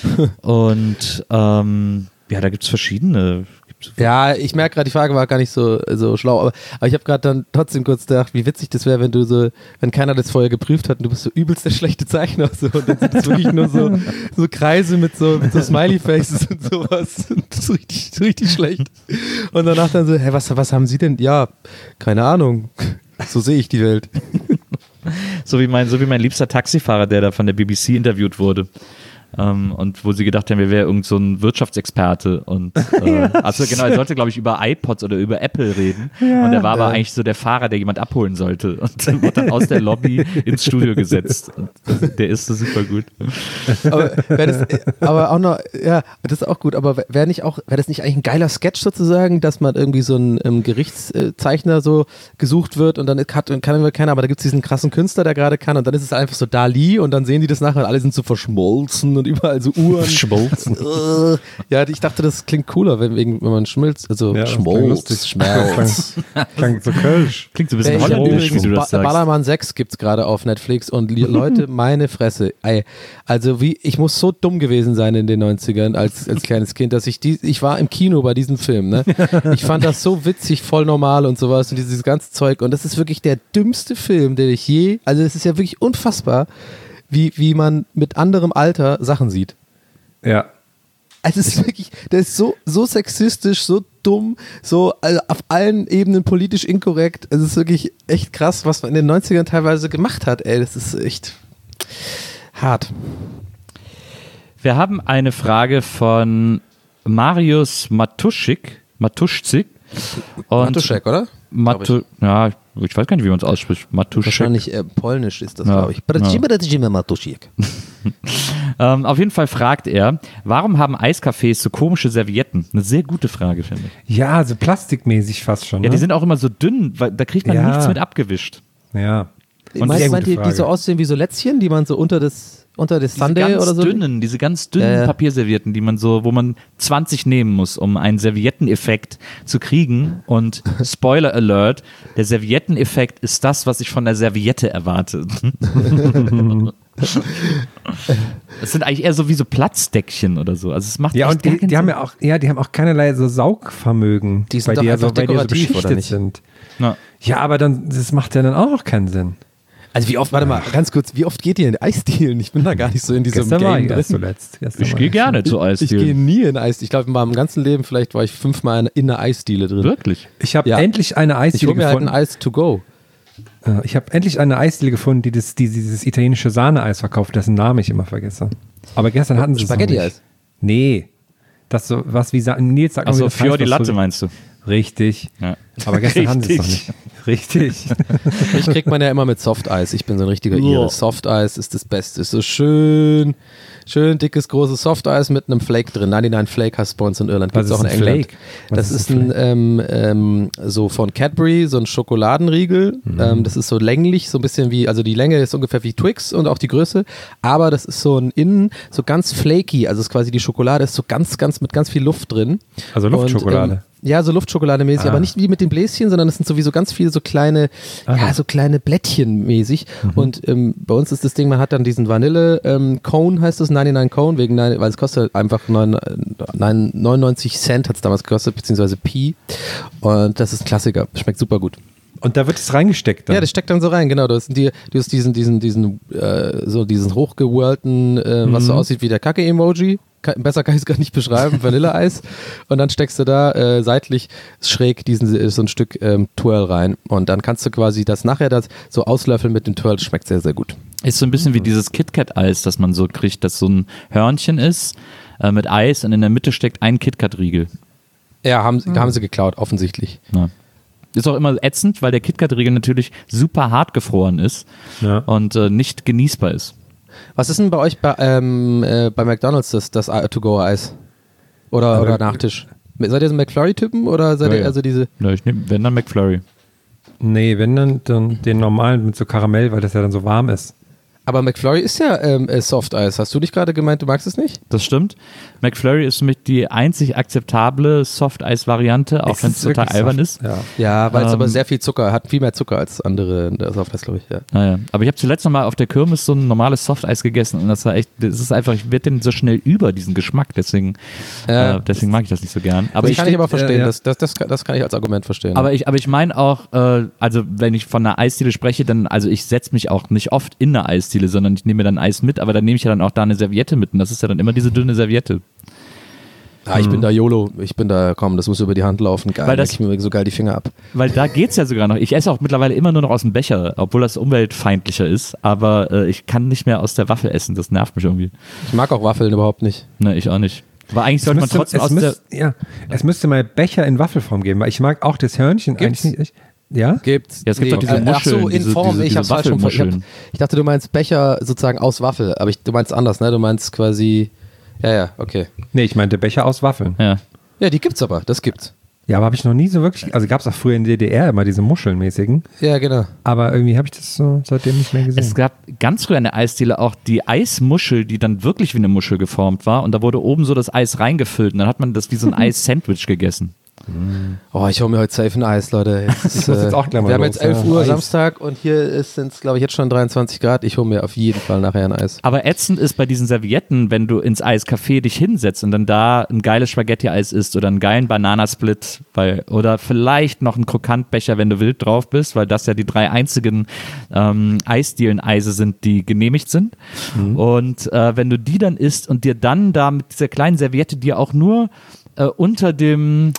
Und da gibt es verschiedene. Ja, ich merke gerade, die Frage war gar nicht so schlau, aber ich habe gerade dann trotzdem kurz gedacht, wie witzig das wäre, wenn keiner das vorher geprüft hat und du bist so übelst der schlechte Zeichner so, und dann sind es wirklich nur so Kreise mit so Smiley-Faces und sowas. Das ist richtig schlecht. Und danach dann so, hey, was haben Sie denn? Ja, keine Ahnung. So sehe ich die Welt. So wie mein liebster Taxifahrer, der da von der BBC interviewt wurde. Und wo sie gedacht haben, er wäre irgend so ein Wirtschaftsexperte und also genau, er sollte, glaube ich, über iPods oder über Apple reden, und er war aber eigentlich so der Fahrer, der jemand abholen sollte, und wurde dann aus der Lobby ins Studio gesetzt, und der ist so super gut. Aber auch noch, ja, das ist auch gut, aber wäre das nicht eigentlich ein geiler Sketch sozusagen, dass man irgendwie so ein Gerichtszeichner so gesucht wird und dann kann immer keiner, aber da gibt es diesen krassen Künstler, der gerade kann, und dann ist es einfach so Dali, und dann sehen die das nachher und alle sind so verschmolzen und überall so Uhren. Schmolzen. Ja, ich dachte, das klingt cooler, wenn man schmilzt. Also ja, schmolzt. Klingt so kölsch. Klingt so ein bisschen holländisch, wie du das sagst. Ballermann 6 gibt es gerade auf Netflix, und Leute, meine Fresse. Also ich muss so dumm gewesen sein in den 90ern als kleines Kind, dass ich war im Kino bei diesem Film. Ne? Ich fand das so witzig, voll normal und sowas und dieses ganze Zeug, und das ist wirklich der dümmste Film, den ich also es ist ja wirklich unfassbar, wie man mit anderem Alter Sachen sieht. Ja. Also es ist wirklich, der ist so sexistisch, so dumm, so auf allen Ebenen politisch inkorrekt. Es ist wirklich echt krass, was man in den 90ern teilweise gemacht hat. Das ist echt hart. Wir haben eine Frage von Marius Matuschik. Matuschik, oder? Ja, ich weiß gar nicht, wie man es ausspricht. Matuschik. Wahrscheinlich polnisch ist das, glaube ich. Matuschik. Auf jeden Fall fragt er, warum haben Eiscafés so komische Servietten? Eine sehr gute Frage, finde ich. Ja, so plastikmäßig fast schon. Ja, ne? die sind auch immer so dünn, weil da kriegt man nichts mit abgewischt. Ja. Und meint ihr, die so aussehen wie so Lätzchen, die man so unter das Sundae oder so? Diese ganz dünnen Papierservietten, wo man 20 nehmen muss, um einen Servietteneffekt zu kriegen. Und Spoiler Alert, der Servietteneffekt ist das, was ich von der Serviette erwarte. Das sind eigentlich eher so wie so Platzdeckchen oder so. Also es macht ja, und die haben auch keinerlei so Saugvermögen, die sind weil die so dekorativ, oder nicht? Sind. Ja, aber das macht ja dann auch noch keinen Sinn. Also wie oft geht ihr in Eisdielen? Ich bin da gar nicht so in diesem Game drin. Ich gehe gerne zu Eisdielen. Ich gehe nie in Eisdielen. Ich glaube, in meinem ganzen Leben war ich 5-mal in einer Eisdiele drin. Wirklich? Ich habe endlich eine Eisdiele gefunden. Ich hole mir halt ein Eis to go. Ich habe endlich eine Eisdiele gefunden, die dieses italienische Sahneeis verkauft, dessen Namen ich immer vergesse. Aber gestern hatten sie es noch nicht. Spaghetti-Eis. Nee. Das so was wie Nils sagt. Achso, das heißt Fior di doch Latte so, meinst du? Richtig. Ja. Aber gestern hatten sie es noch nicht. Richtig. Ich kriegt man ja immer mit Softeis. Ich bin so ein richtiger Ire. Softeis ist das Beste. Ist so schön dickes, großes Softeis mit einem Flake drin. 99 Flake hast du bei uns in Irland. Gibt's Was auch ist in ein England. Flake? Das ist ein so von Cadbury, so ein Schokoladenriegel. Das ist so länglich, so ein bisschen wie, also die Länge ist ungefähr wie Twix und auch die Größe. Aber das ist so ein Innen, so ganz flaky. Also es ist quasi die Schokolade ist so ganz mit ganz viel Luft drin. Also Luftschokolade. Und, ja, so Luftschokolademäßig, aber nicht wie mit den Bläschen, sondern es sind sowieso ganz viele so kleine, so kleine Blättchen mäßig. Und bei uns ist das Ding, man hat dann diesen Vanille-Cone, heißt das, 99 Cone, weil es kostet einfach 99 Cent hat es damals gekostet, beziehungsweise Pi. Und das ist ein Klassiker, schmeckt super gut. Und da wird es reingesteckt dann? Ja, das steckt dann so rein, genau. Du hast diesen hochgewirlten, was so aussieht wie der Kacke-Emoji. Besser kann ich es gar nicht beschreiben, Vanilleeis. Und dann steckst du da seitlich schräg so ein Stück Twirl rein. Und dann kannst du quasi das nachher so auslöffeln mit dem Twirl. Das schmeckt sehr, sehr gut. Ist so ein bisschen wie dieses KitKat-Eis, das man so kriegt, das so ein Hörnchen ist mit Eis und in der Mitte steckt ein KitKat-Riegel. Ja, haben sie geklaut, offensichtlich. Ja. Ist auch immer ätzend, weil der KitKat-Riegel natürlich super hart gefroren ist und nicht genießbar ist. Was ist denn bei euch bei McDonald's das To-Go-Eis? Oder Nachtisch? Seid ihr so McFlurry-Typen oder seid ihr also diese... Ja, ich nehme, wenn dann McFlurry. Nee, wenn dann den normalen mit so Karamell, weil das ja dann so warm ist. Aber McFlurry ist ja Softeis. Hast du nicht gerade gemeint, du magst es nicht? Das stimmt. McFlurry ist für mich die einzig akzeptable Softeis-Variante, auch wenn es total albern ist. Ja, weil es aber sehr viel Zucker hat, viel mehr Zucker als andere Softeis, glaube ich. Ja. Naja. Aber ich habe zuletzt noch mal auf der Kirmes so ein normales Softeis gegessen und das war echt, das ist einfach, ich werde den so schnell über, diesen Geschmack, deswegen mag ich das nicht so gern. Aber das kann ich aber verstehen, das kann ich als Argument verstehen. Aber ich meine auch, also wenn ich von einer Eisdiele spreche, dann, also ich setze mich auch nicht oft in eine Eisdiele, sondern ich nehme mir dann Eis mit, aber dann nehme ich ja dann auch da eine Serviette mit und das ist ja dann immer diese dünne Serviette. Ja, ich bin da YOLO, komm, das muss über die Hand laufen, geil, leck ich mir so geil die Finger ab. Weil da geht's ja sogar noch, ich esse auch mittlerweile immer nur noch aus dem Becher, obwohl das umweltfeindlicher ist, aber ich kann nicht mehr aus der Waffel essen, das nervt mich irgendwie. Ich mag auch Waffeln überhaupt nicht. Ne, ich auch nicht. Aber eigentlich sollte man trotzdem es müsste mal Becher in Waffelform geben, weil ich mag auch das Hörnchen Gibt's? eigentlich nicht. Ja? Gibt's. Ja, es gibt doch diese Muscheln. Ach so, in Form, ich hab's falsch schon Waffelmuscheln. Ich dachte, du meinst Becher sozusagen aus Waffel, aber du meinst anders, ne? Du meinst quasi, ja, okay. Nee, ich meinte Becher aus Waffeln. Ja, die gibt's aber, das gibt's. Ja, aber habe ich noch nie so wirklich, also gab es auch früher in der DDR immer diese Muschelmäßigen. Ja, genau. Aber irgendwie habe ich das so seitdem nicht mehr gesehen. Es gab ganz früher in der Eisdiele auch die Eismuschel, die dann wirklich wie eine Muschel geformt war und da wurde oben so das Eis reingefüllt und dann hat man das wie so ein Eis-Sandwich gegessen. Oh, ich hole mir heute safe ein Eis, Leute. Ich muss jetzt auch gleich mal wir haben los, jetzt 11 Uhr Eis. Samstag und hier sind es, glaube ich, jetzt schon 23 Grad. Ich hole mir auf jeden Fall nachher ein Eis. Aber ätzend ist bei diesen Servietten, wenn du ins Eiscafé dich hinsetzt und dann da ein geiles Spaghetti-Eis isst oder einen geilen Bananasplit oder vielleicht noch einen Krokantbecher, wenn du wild drauf bist, weil das ja die 3 einzigen Eisdielen-Eise sind, die genehmigt sind. Und wenn du die dann isst und dir dann da mit dieser kleinen Serviette dir auch nur unter dem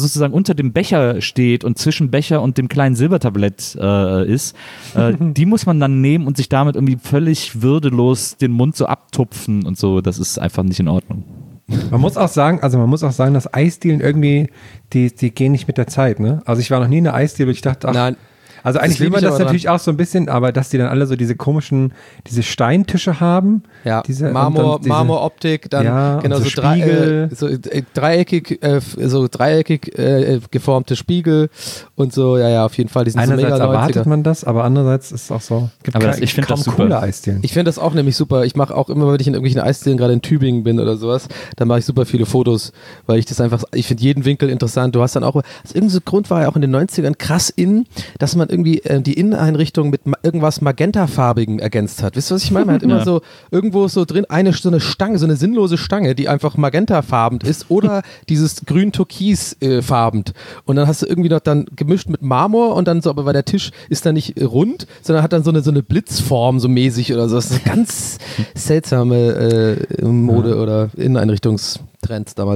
Becher steht und zwischen Becher und dem kleinen Silbertablett ist, die muss man dann nehmen und sich damit irgendwie völlig würdelos den Mund so abtupfen und so, das ist einfach nicht in Ordnung. Man muss auch sagen, dass Eisdielen irgendwie, die gehen nicht mit der Zeit, ne? Also ich war noch nie in einer Eisdiele, ich dachte, ach, Nein. also eigentlich will liebe man ich das aber natürlich auch so ein bisschen, aber dass die dann alle so diese Steintische haben. Ja, diese, Marmoroptik, dann ja, genau und so, so Spiegel. dreieckig geformte Spiegel und so, ja, auf jeden Fall. Die sind so Einerseits mega 90er. erwartet man das, aber andererseits ist es auch so, Ich finde kaum das super. coole Eisdielen. Ich finde das auch nämlich super. Ich mache auch immer, wenn ich in irgendwelchen Eisdielen, gerade in Tübingen bin oder sowas, dann mache ich super viele Fotos, weil ich ich finde jeden Winkel interessant. Du hast dann auch, aus irgendeinem Grund war ja auch in den 90ern krass dass man irgendwie die Inneneinrichtung mit irgendwas Magentafarbigem ergänzt hat. Wisst ihr, was ich meine? Man hat immer so irgendwo so drin so eine Stange, so eine sinnlose Stange, die einfach magentafarbend ist oder dieses grün-türkis-farbend. Und dann hast du irgendwie noch dann gemischt mit Marmor und dann so, aber weil der Tisch ist dann nicht rund, sondern hat dann so eine Blitzform so mäßig oder so. Das ist eine ganz seltsame Mode- oder Inneneinrichtungstrends damals.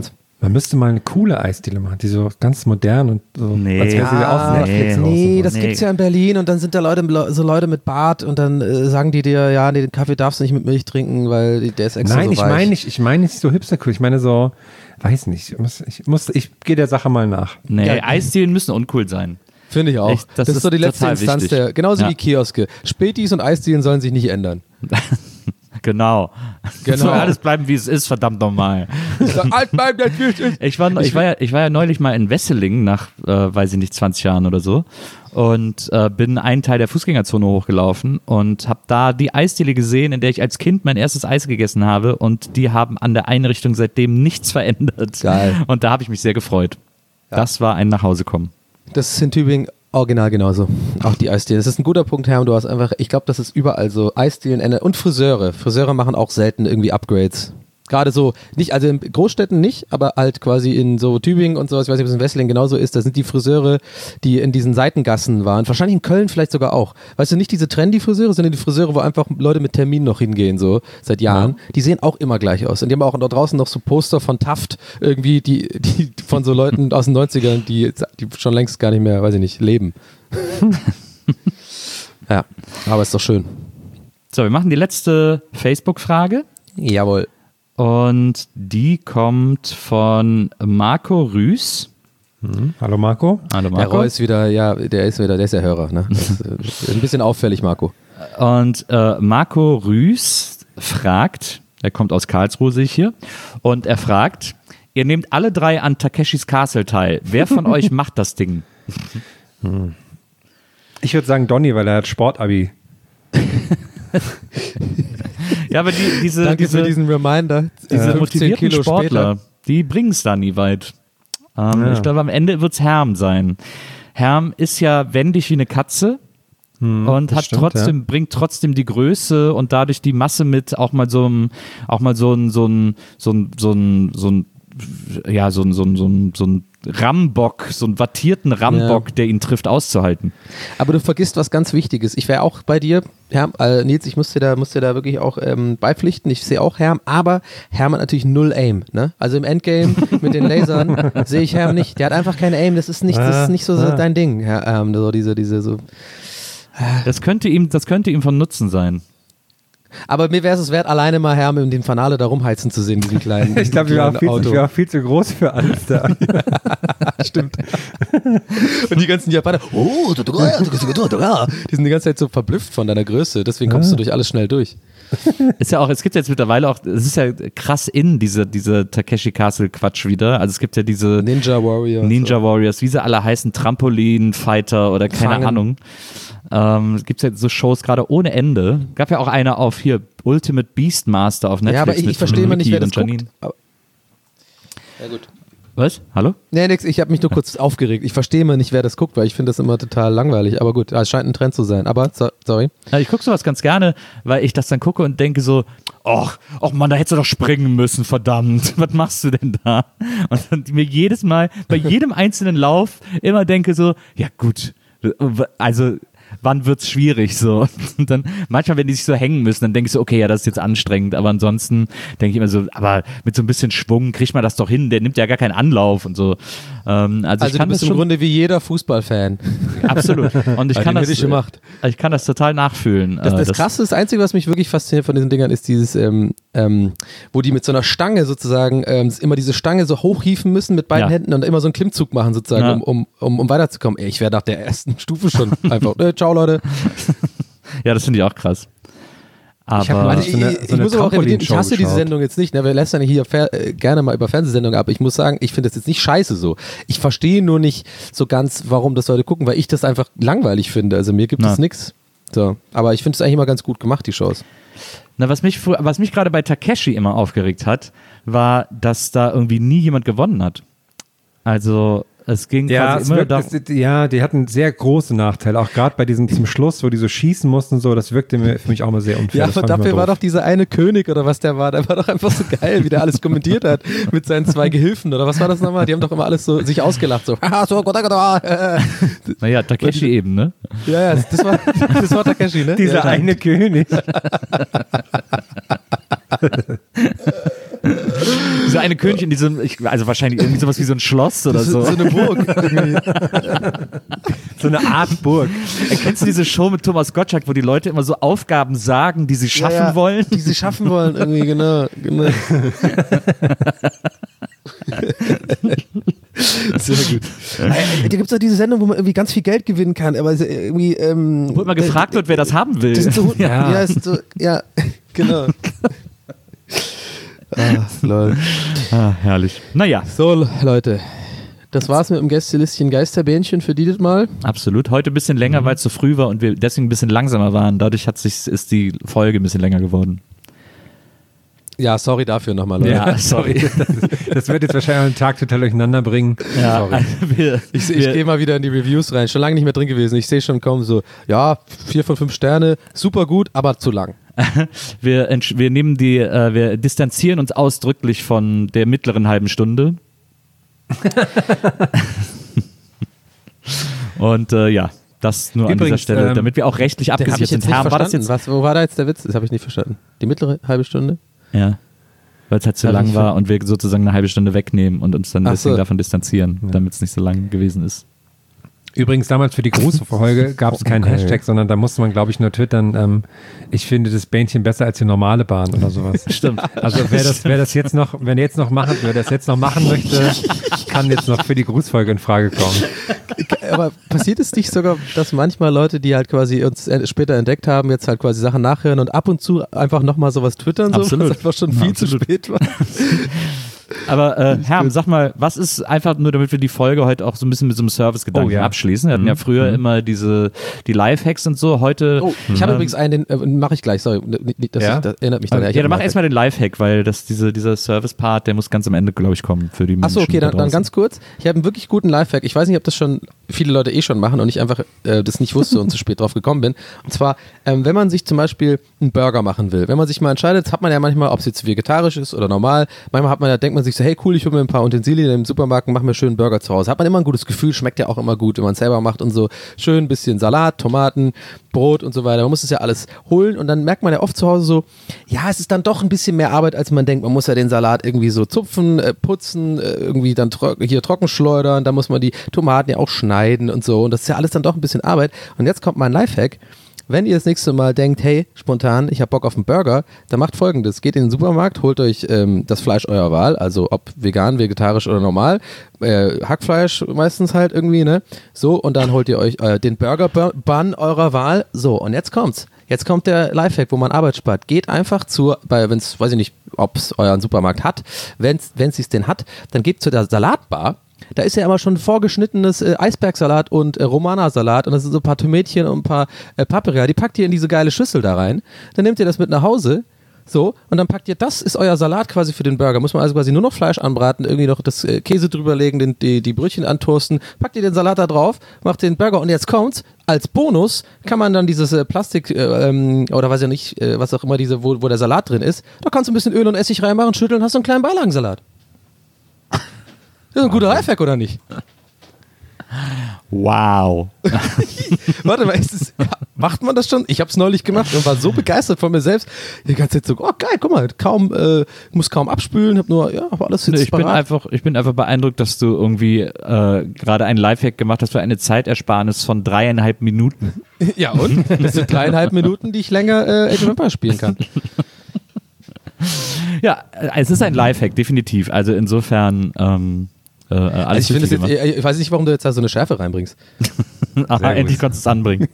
Man müsste mal eine coole Eisdiele machen, die so ganz modern und so. Nee. als wäre sie auf Netflix Nee, raus. das gibt's ja in Berlin und dann sind da Leute mit Bart und dann sagen die dir, ja, nee, den Kaffee darfst du nicht mit Milch trinken, weil der ist extra Nein, so ich meine nicht so hipstercool. Ich meine so, weiß nicht, ich gehe der Sache mal nach. Nee, Ja. Eisdielen müssen uncool sein. Finde ich auch. Echt, das ist so die letzte total Instanz wichtig. genauso Ja. wie Kioske. Spätis und Eisdielen sollen sich nicht ändern. Genau. Genau. Soll alles bleiben, wie es ist, verdammt nochmal. Ich war ja neulich mal in Wesseling nach, weiß ich nicht, 20 Jahren oder so und bin einen Teil der Fußgängerzone hochgelaufen und habe da die Eisdiele gesehen, in der ich als Kind mein erstes Eis gegessen habe und die haben an der Einrichtung seitdem nichts verändert. Geil. Und da habe ich mich sehr gefreut. Ja. Das war ein Nachhausekommen. Das ist in Tübingen original genauso. Auch die Eisdielen. Das ist ein guter Punkt, Herr. Du hast einfach, ich glaube, das ist überall so. Eisdielen und Friseure. Friseure machen auch selten irgendwie Upgrades. Gerade so, nicht, also in Großstädten nicht, aber halt quasi in so Tübingen und sowas, ich weiß nicht, ob es in Wesseling genauso ist, da sind die Friseure, die in diesen Seitengassen waren, wahrscheinlich in Köln vielleicht sogar auch. Weißt du, nicht diese Trendy-Friseure, sondern die Friseure, wo einfach Leute mit Termin noch hingehen, so, seit Jahren. Die sehen auch immer gleich aus. Und die haben auch da draußen noch so Poster von Taft, irgendwie, die von so Leuten aus den 90ern, die schon längst gar nicht mehr, weiß ich nicht, leben. Ja, aber ist doch schön. So, wir machen die letzte Facebook-Frage. Jawohl. Und die kommt von Marco Rüß. Hallo Marco. Hallo Der Marco. Roy ist wieder, der ist ja Hörer, ne? Das ist ein bisschen auffällig, Marco. Und Marco Rüß fragt, er kommt aus Karlsruhe, sehe ich hier, und er fragt, ihr nehmt alle 3 an Takeshis Castle teil. Wer von euch macht das Ding? Ich würde sagen Donny, weil er hat Sportabi. Ja, aber diese Danke für diesen Reminder. diese 15 motivierten Kilo Sportler, später. die bringen es da nie weit. Ich glaube, am Ende wird es Herm sein. Herm ist ja wendig wie eine Katze und hat stimmt, trotzdem, bringt trotzdem die Größe und dadurch die Masse mit, auch mal so ein Rambock, so einen wattierten Rambock, der ihn trifft, auszuhalten. Aber du vergisst was ganz Wichtiges. Ich wäre auch bei dir, Herm, Nils, ich muss dir da wirklich auch beipflichten. Ich sehe auch Herm, aber Herm hat natürlich null Aim. Ne? Also im Endgame mit den Lasern sehe ich Herm nicht. Der hat einfach kein Aim. Das ist nicht so dein Ding, Herr. So diese so. Das könnte ihm von Nutzen sein. Aber mir wäre es wert, alleine mal Herm in dem Finale da rumheizen zu sehen, diesen kleinen Ich glaube, ich Auto. war viel zu groß für alles da. Stimmt. Und die ganzen Japaner, die sind die ganze Zeit so verblüfft von deiner Größe, deswegen kommst du durch alles schnell durch. Ist ja auch, es gibt jetzt mittlerweile auch, es ist ja krass diese Takeshi Castle Quatsch wieder. Also es gibt ja diese Ninja Warriors, wie sie alle heißen, Trampolin, Fighter oder keine Ahnung. Es gibt ja so Shows gerade ohne Ende. Gab ja auch eine auf hier, Ultimate Beastmaster auf Netflix. Ja, aber ich verstehe immer nicht, wer das Janine. guckt. Aber ja, gut. Was? Hallo? Nee, nix, ich habe mich nur kurz aufgeregt. Ich verstehe immer nicht, wer das guckt, weil ich finde das immer total langweilig. Aber gut, es scheint ein Trend zu sein. Aber, sorry. Ja, ich gucke sowas ganz gerne, weil ich das dann gucke und denke so, ach Mann, da hättest du doch springen müssen, verdammt. Was machst du denn da? Und dann mir jedes Mal, bei jedem einzelnen Lauf immer denke so, ja gut, also wann wird's schwierig so? Und dann manchmal, wenn die sich so hängen müssen, dann denke ich so, okay, ja, das ist jetzt anstrengend, aber ansonsten denke ich immer so, aber mit so ein bisschen Schwung kriegt man das doch hin, der nimmt ja gar keinen Anlauf und so. Also ich Du kann bist das im schon, Grunde wie jeder Fußballfan. absolut. Und ich kann hätte ich gemacht. ich kann das total nachfühlen. Das Krasse, das Einzige, was mich wirklich fasziniert von diesen Dingern, ist dieses, wo die mit so einer Stange sozusagen immer diese Stange so hochhieven müssen mit beiden Händen und immer so einen Klimmzug machen sozusagen, um weiterzukommen. Ey, ich wäre nach der ersten Stufe schon einfach, ciao Leute. Ja, das finde ich auch krass. Aber Ich habe Ich muss aber auch revidieren, ich hasse diese Sendung jetzt nicht. Ne? Wir lästern hier gerne mal über Fernsehsendungen, aber ich muss sagen, ich finde das jetzt nicht scheiße so. Ich verstehe nur nicht so ganz, warum das Leute gucken, weil ich das einfach langweilig finde. Also mir gibt es nichts. So. Aber ich finde es eigentlich immer ganz gut gemacht, die Shows. Na, was mich gerade bei Takeshi immer aufgeregt hat, war, dass da irgendwie nie jemand gewonnen hat. Also es ging quasi immer darum. Die hatten sehr große Nachteile, auch gerade bei diesem zum Schluss, wo die so schießen mussten, so, das wirkte für mich auch mal sehr unfair. Ja, aber dafür war doch dieser eine König oder was der war doch einfach so geil, wie der alles kommentiert hat mit seinen 2 Gehilfen oder was war das nochmal? Die haben doch immer alles so sich ausgelacht, so. Naja, Takeshi eben, ne? Ja, das war Takeshi, ne? Dieser eine König. So eine Königin in diesem, also wahrscheinlich irgendwie sowas wie so ein Schloss oder so. So eine Burg. So eine Art Burg. Kennst du diese Show mit Thomas Gottschalk, wo die Leute immer so Aufgaben sagen, die sie schaffen wollen? Die sie schaffen wollen, irgendwie, genau. Sehr gut. Da gibt es doch diese Sendung, wo man irgendwie ganz viel Geld gewinnen kann, aber irgendwie. Wo immer gefragt wird, wer das haben will. Das sind so, ja, genau. Lol. Herrlich. Naja. So, Leute. Das war's mit dem Gästelistchen Geisterbähnchen für dieses Mal. Absolut. Heute ein bisschen länger, weil es so früh war und wir deswegen ein bisschen langsamer waren. Dadurch ist die Folge ein bisschen länger geworden. Ja, sorry dafür nochmal, Leute. Ja, sorry. Das wird jetzt wahrscheinlich einen Tag total durcheinander bringen. Ja, sorry. Ich gehe mal wieder in die Reviews rein. Schon lange nicht mehr drin gewesen. Ich sehe schon kaum so, ja, 4 von 5 Sterne, super gut, aber zu lang. Wir distanzieren uns ausdrücklich von der mittleren halben Stunde. Und das nur übrigens, an dieser Stelle, damit wir auch rechtlich abgesichert sind. War das jetzt? Wo war da jetzt der Witz? Das habe ich nicht verstanden. Die mittlere halbe Stunde? Ja, weil es halt zu lang war und wir sozusagen eine halbe Stunde wegnehmen und uns dann ein bisschen davon distanzieren, damit es nicht so lang gewesen ist. Übrigens, damals für die Grußfolge gab es keinen Hashtag, sondern da musste man, glaube ich, nur twittern, ich finde das Bähnchen besser als die normale Bahn oder sowas. Stimmt. Also wer das jetzt noch machen möchte, kann jetzt noch für die Grußfolge in Frage kommen. Aber passiert es nicht sogar, dass manchmal Leute, die halt quasi uns später entdeckt haben, jetzt halt quasi Sachen nachhören und ab und zu einfach nochmal sowas twittern, so, Absolut. was einfach schon viel zu spät war? Aber Herm, sag mal, was ist einfach nur, damit wir die Folge heute auch so ein bisschen mit so einem Service-Gedanken abschließen. Wir hatten ja früher immer die Live-Hacks und so. Heute. Oh, ich habe übrigens einen, den mache ich gleich, sorry. Das erinnert mich daran. Ja, dann mach erstmal den Live-Hack, weil dieser Service-Part, der muss ganz am Ende, glaube ich, kommen für die Menschen. Achso, okay, dann ganz kurz. Ich habe einen wirklich guten Live-Hack. Ich weiß nicht, ob das schon viele Leute schon machen und ich einfach das nicht wusste und zu spät drauf gekommen bin. Und zwar, wenn man sich zum Beispiel einen Burger machen will, wenn man sich mal entscheidet, hat man ja manchmal, ob es jetzt vegetarisch ist oder normal, manchmal denkt man sich so, hey cool, ich hole mir ein paar Utensilien im Supermarkt und mache mir schön einen Burger zu Hause. Hat man immer ein gutes Gefühl, schmeckt ja auch immer gut, wenn man es selber macht und so. Schön ein bisschen Salat, Tomaten, Brot und so weiter. Man muss es ja alles holen und dann merkt man ja oft zu Hause so, ja, es ist dann doch ein bisschen mehr Arbeit, als man denkt. Man muss ja den Salat irgendwie so zupfen, putzen, irgendwie dann hier trocken schleudern, da muss man die Tomaten ja auch schneiden und so. Und das ist ja alles dann doch ein bisschen Arbeit. Und jetzt kommt mein Lifehack. Wenn ihr das nächste Mal denkt, hey, spontan, ich habe Bock auf einen Burger, dann macht Folgendes. Geht in den Supermarkt, holt euch das Fleisch eurer Wahl, also ob vegan, vegetarisch oder normal, Hackfleisch meistens halt irgendwie, ne? So, und dann holt ihr euch den Burger-Bun eurer Wahl. So, und jetzt kommt's. Jetzt kommt der Lifehack, wo man Arbeit spart. Geht einfach wenn es, weiß ich nicht, ob es euren Supermarkt hat, wenn es denn hat, dann geht zu der Salatbar. Da ist ja immer schon vorgeschnittenes Eisbergsalat und Romana-Salat und das sind so ein paar Tomätchen und ein paar Paprika. Die packt ihr in diese geile Schüssel da rein. Dann nehmt ihr das mit nach Hause. So, und dann packt ihr, das ist euer Salat quasi für den Burger. Muss man also quasi nur noch Fleisch anbraten, irgendwie noch das Käse drüberlegen, die Brötchen antoasten, packt ihr den Salat da drauf, macht den Burger und jetzt kommt's. Als Bonus kann man dann dieses Plastik oder weiß ja nicht, was auch immer wo der Salat drin ist, da kannst du ein bisschen Öl und Essig reinmachen, schütteln, hast du einen kleinen Beilagensalat. Das ist ein guter Lifehack, oder nicht? Wow. Warte mal, macht man das schon? Ich habe es neulich gemacht und war so begeistert von mir selbst. Die ganze Zeit so, oh geil, guck mal, muss kaum abspülen, hab alles jetzt parat. Ich bin einfach beeindruckt, dass du irgendwie gerade einen Lifehack gemacht hast für eine Zeitersparnis von 3,5 Minuten. Ja und? Das sind 3,5 Minuten, die ich länger Age of Empires spielen kann. Ja, es ist ein Lifehack, definitiv. Also insofern alles ich weiß nicht, warum du jetzt da so eine Schärfe reinbringst. Endlich konntest du es anbringen.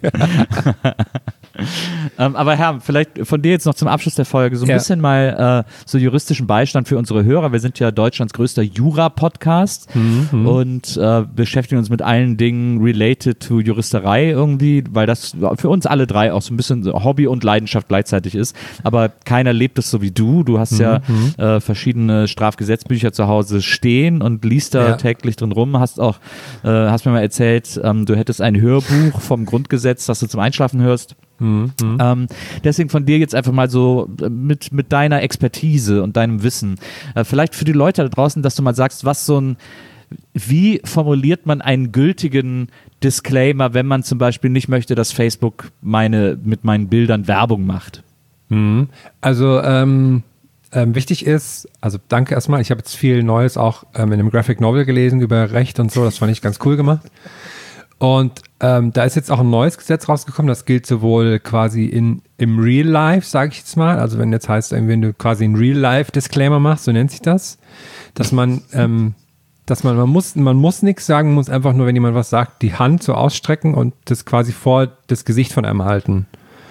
Aber Herr, vielleicht von dir jetzt noch zum Abschluss der Folge so ein bisschen mal so juristischen Beistand für unsere Hörer. Wir sind ja Deutschlands größter Jura-Podcast und beschäftigen uns mit allen Dingen related to Juristerei irgendwie, weil das für uns alle drei auch so ein bisschen Hobby und Leidenschaft gleichzeitig ist. Aber keiner lebt es so wie du. Du hast verschiedene Strafgesetzbücher zu Hause stehen und liest da täglich drin rum. Hast mir mal erzählt, du hättest ein Hörbuch vom Grundgesetz, das du zum Einschlafen hörst. Deswegen von dir jetzt einfach mal so mit deiner Expertise und deinem Wissen, vielleicht für die Leute da draußen, dass du mal sagst, wie formuliert man einen gültigen Disclaimer, wenn man zum Beispiel nicht möchte, dass Facebook mit meinen Bildern Werbung macht? Also wichtig ist, also danke erstmal, ich habe jetzt viel Neues auch in einem Graphic Novel gelesen über Recht und so, das fand ich ganz cool gemacht. Und da ist jetzt auch ein neues Gesetz rausgekommen, das gilt sowohl quasi im Real Life, sage ich jetzt mal, also wenn jetzt heißt, wenn du quasi einen Real Life Disclaimer machst, so nennt sich das, dass man muss nichts sagen, man muss einfach nur, wenn jemand was sagt, die Hand so ausstrecken und das quasi vor das Gesicht von einem halten.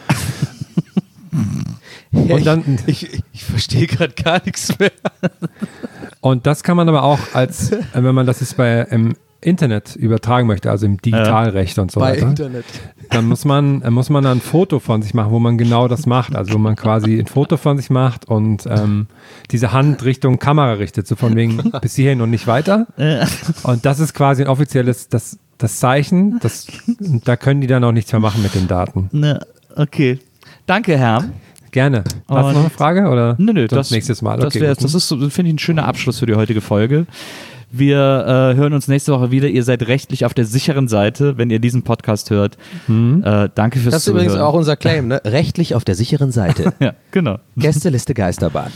Und dann, ich verstehe gerade gar nichts mehr. Und das kann man aber auch wenn man das jetzt im Internet übertragen möchte, also im Digitalrecht und so weiter. Internet. Dann muss man ein Foto von sich machen, wo man genau das macht. Also wo man quasi ein Foto von sich macht und diese Hand Richtung Kamera richtet, so von wegen bis hierhin und nicht weiter. Und das ist quasi ein offizielles das Zeichen. Da können die dann auch nichts mehr machen mit den Daten. Okay. Danke, Herr. Gerne. Hast du noch eine Frage? Oder Nö, das nächstes Mal. Okay, das ist, finde ich, ein schöner Abschluss für die heutige Folge. Wir hören uns nächste Woche wieder. Ihr seid rechtlich auf der sicheren Seite, wenn ihr diesen Podcast hört. Danke fürs Zuhören. Das ist übrigens auch unser Claim, ne? Rechtlich auf der sicheren Seite. Ja, genau. Gästeliste Geisterbahn.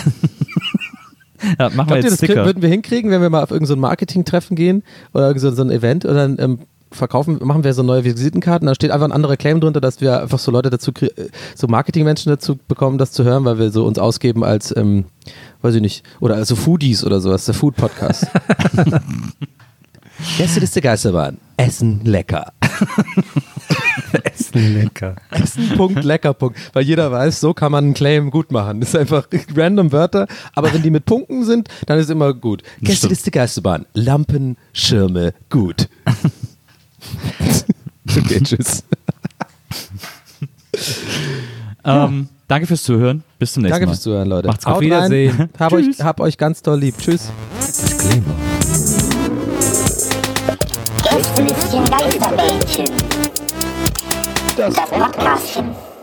Ja, machen wir jetzt Sticker. Würden wir hinkriegen, wenn wir mal auf irgendein so Marketing-Treffen gehen oder so ein Event und dann machen wir so neue Visitenkarten, da steht einfach ein anderer Claim drunter, dass wir einfach so Leute so Marketingmenschen dazu bekommen, das zu hören, weil wir so uns ausgeben als, weiß ich nicht, oder also Foodies oder sowas, der Food-Podcast. Gästeliste Geisterbahn. Essen lecker. Essen lecker. Essen.lecker. Weil jeder weiß, so kann man einen Claim gut machen. Das ist einfach random Wörter, aber wenn die mit Punkten sind, dann ist immer gut. Gästeliste Geisterbahn. Lampen, Schirme, gut. Okay, tschüss. Danke fürs Zuhören. Bis zum nächsten Mal. Danke fürs Zuhören, Leute. Macht's gut. Auf Wiedersehen. Hab euch ganz doll lieb. Tschüss. Gästelistchen Geisterbällchen. Das Podcastchen.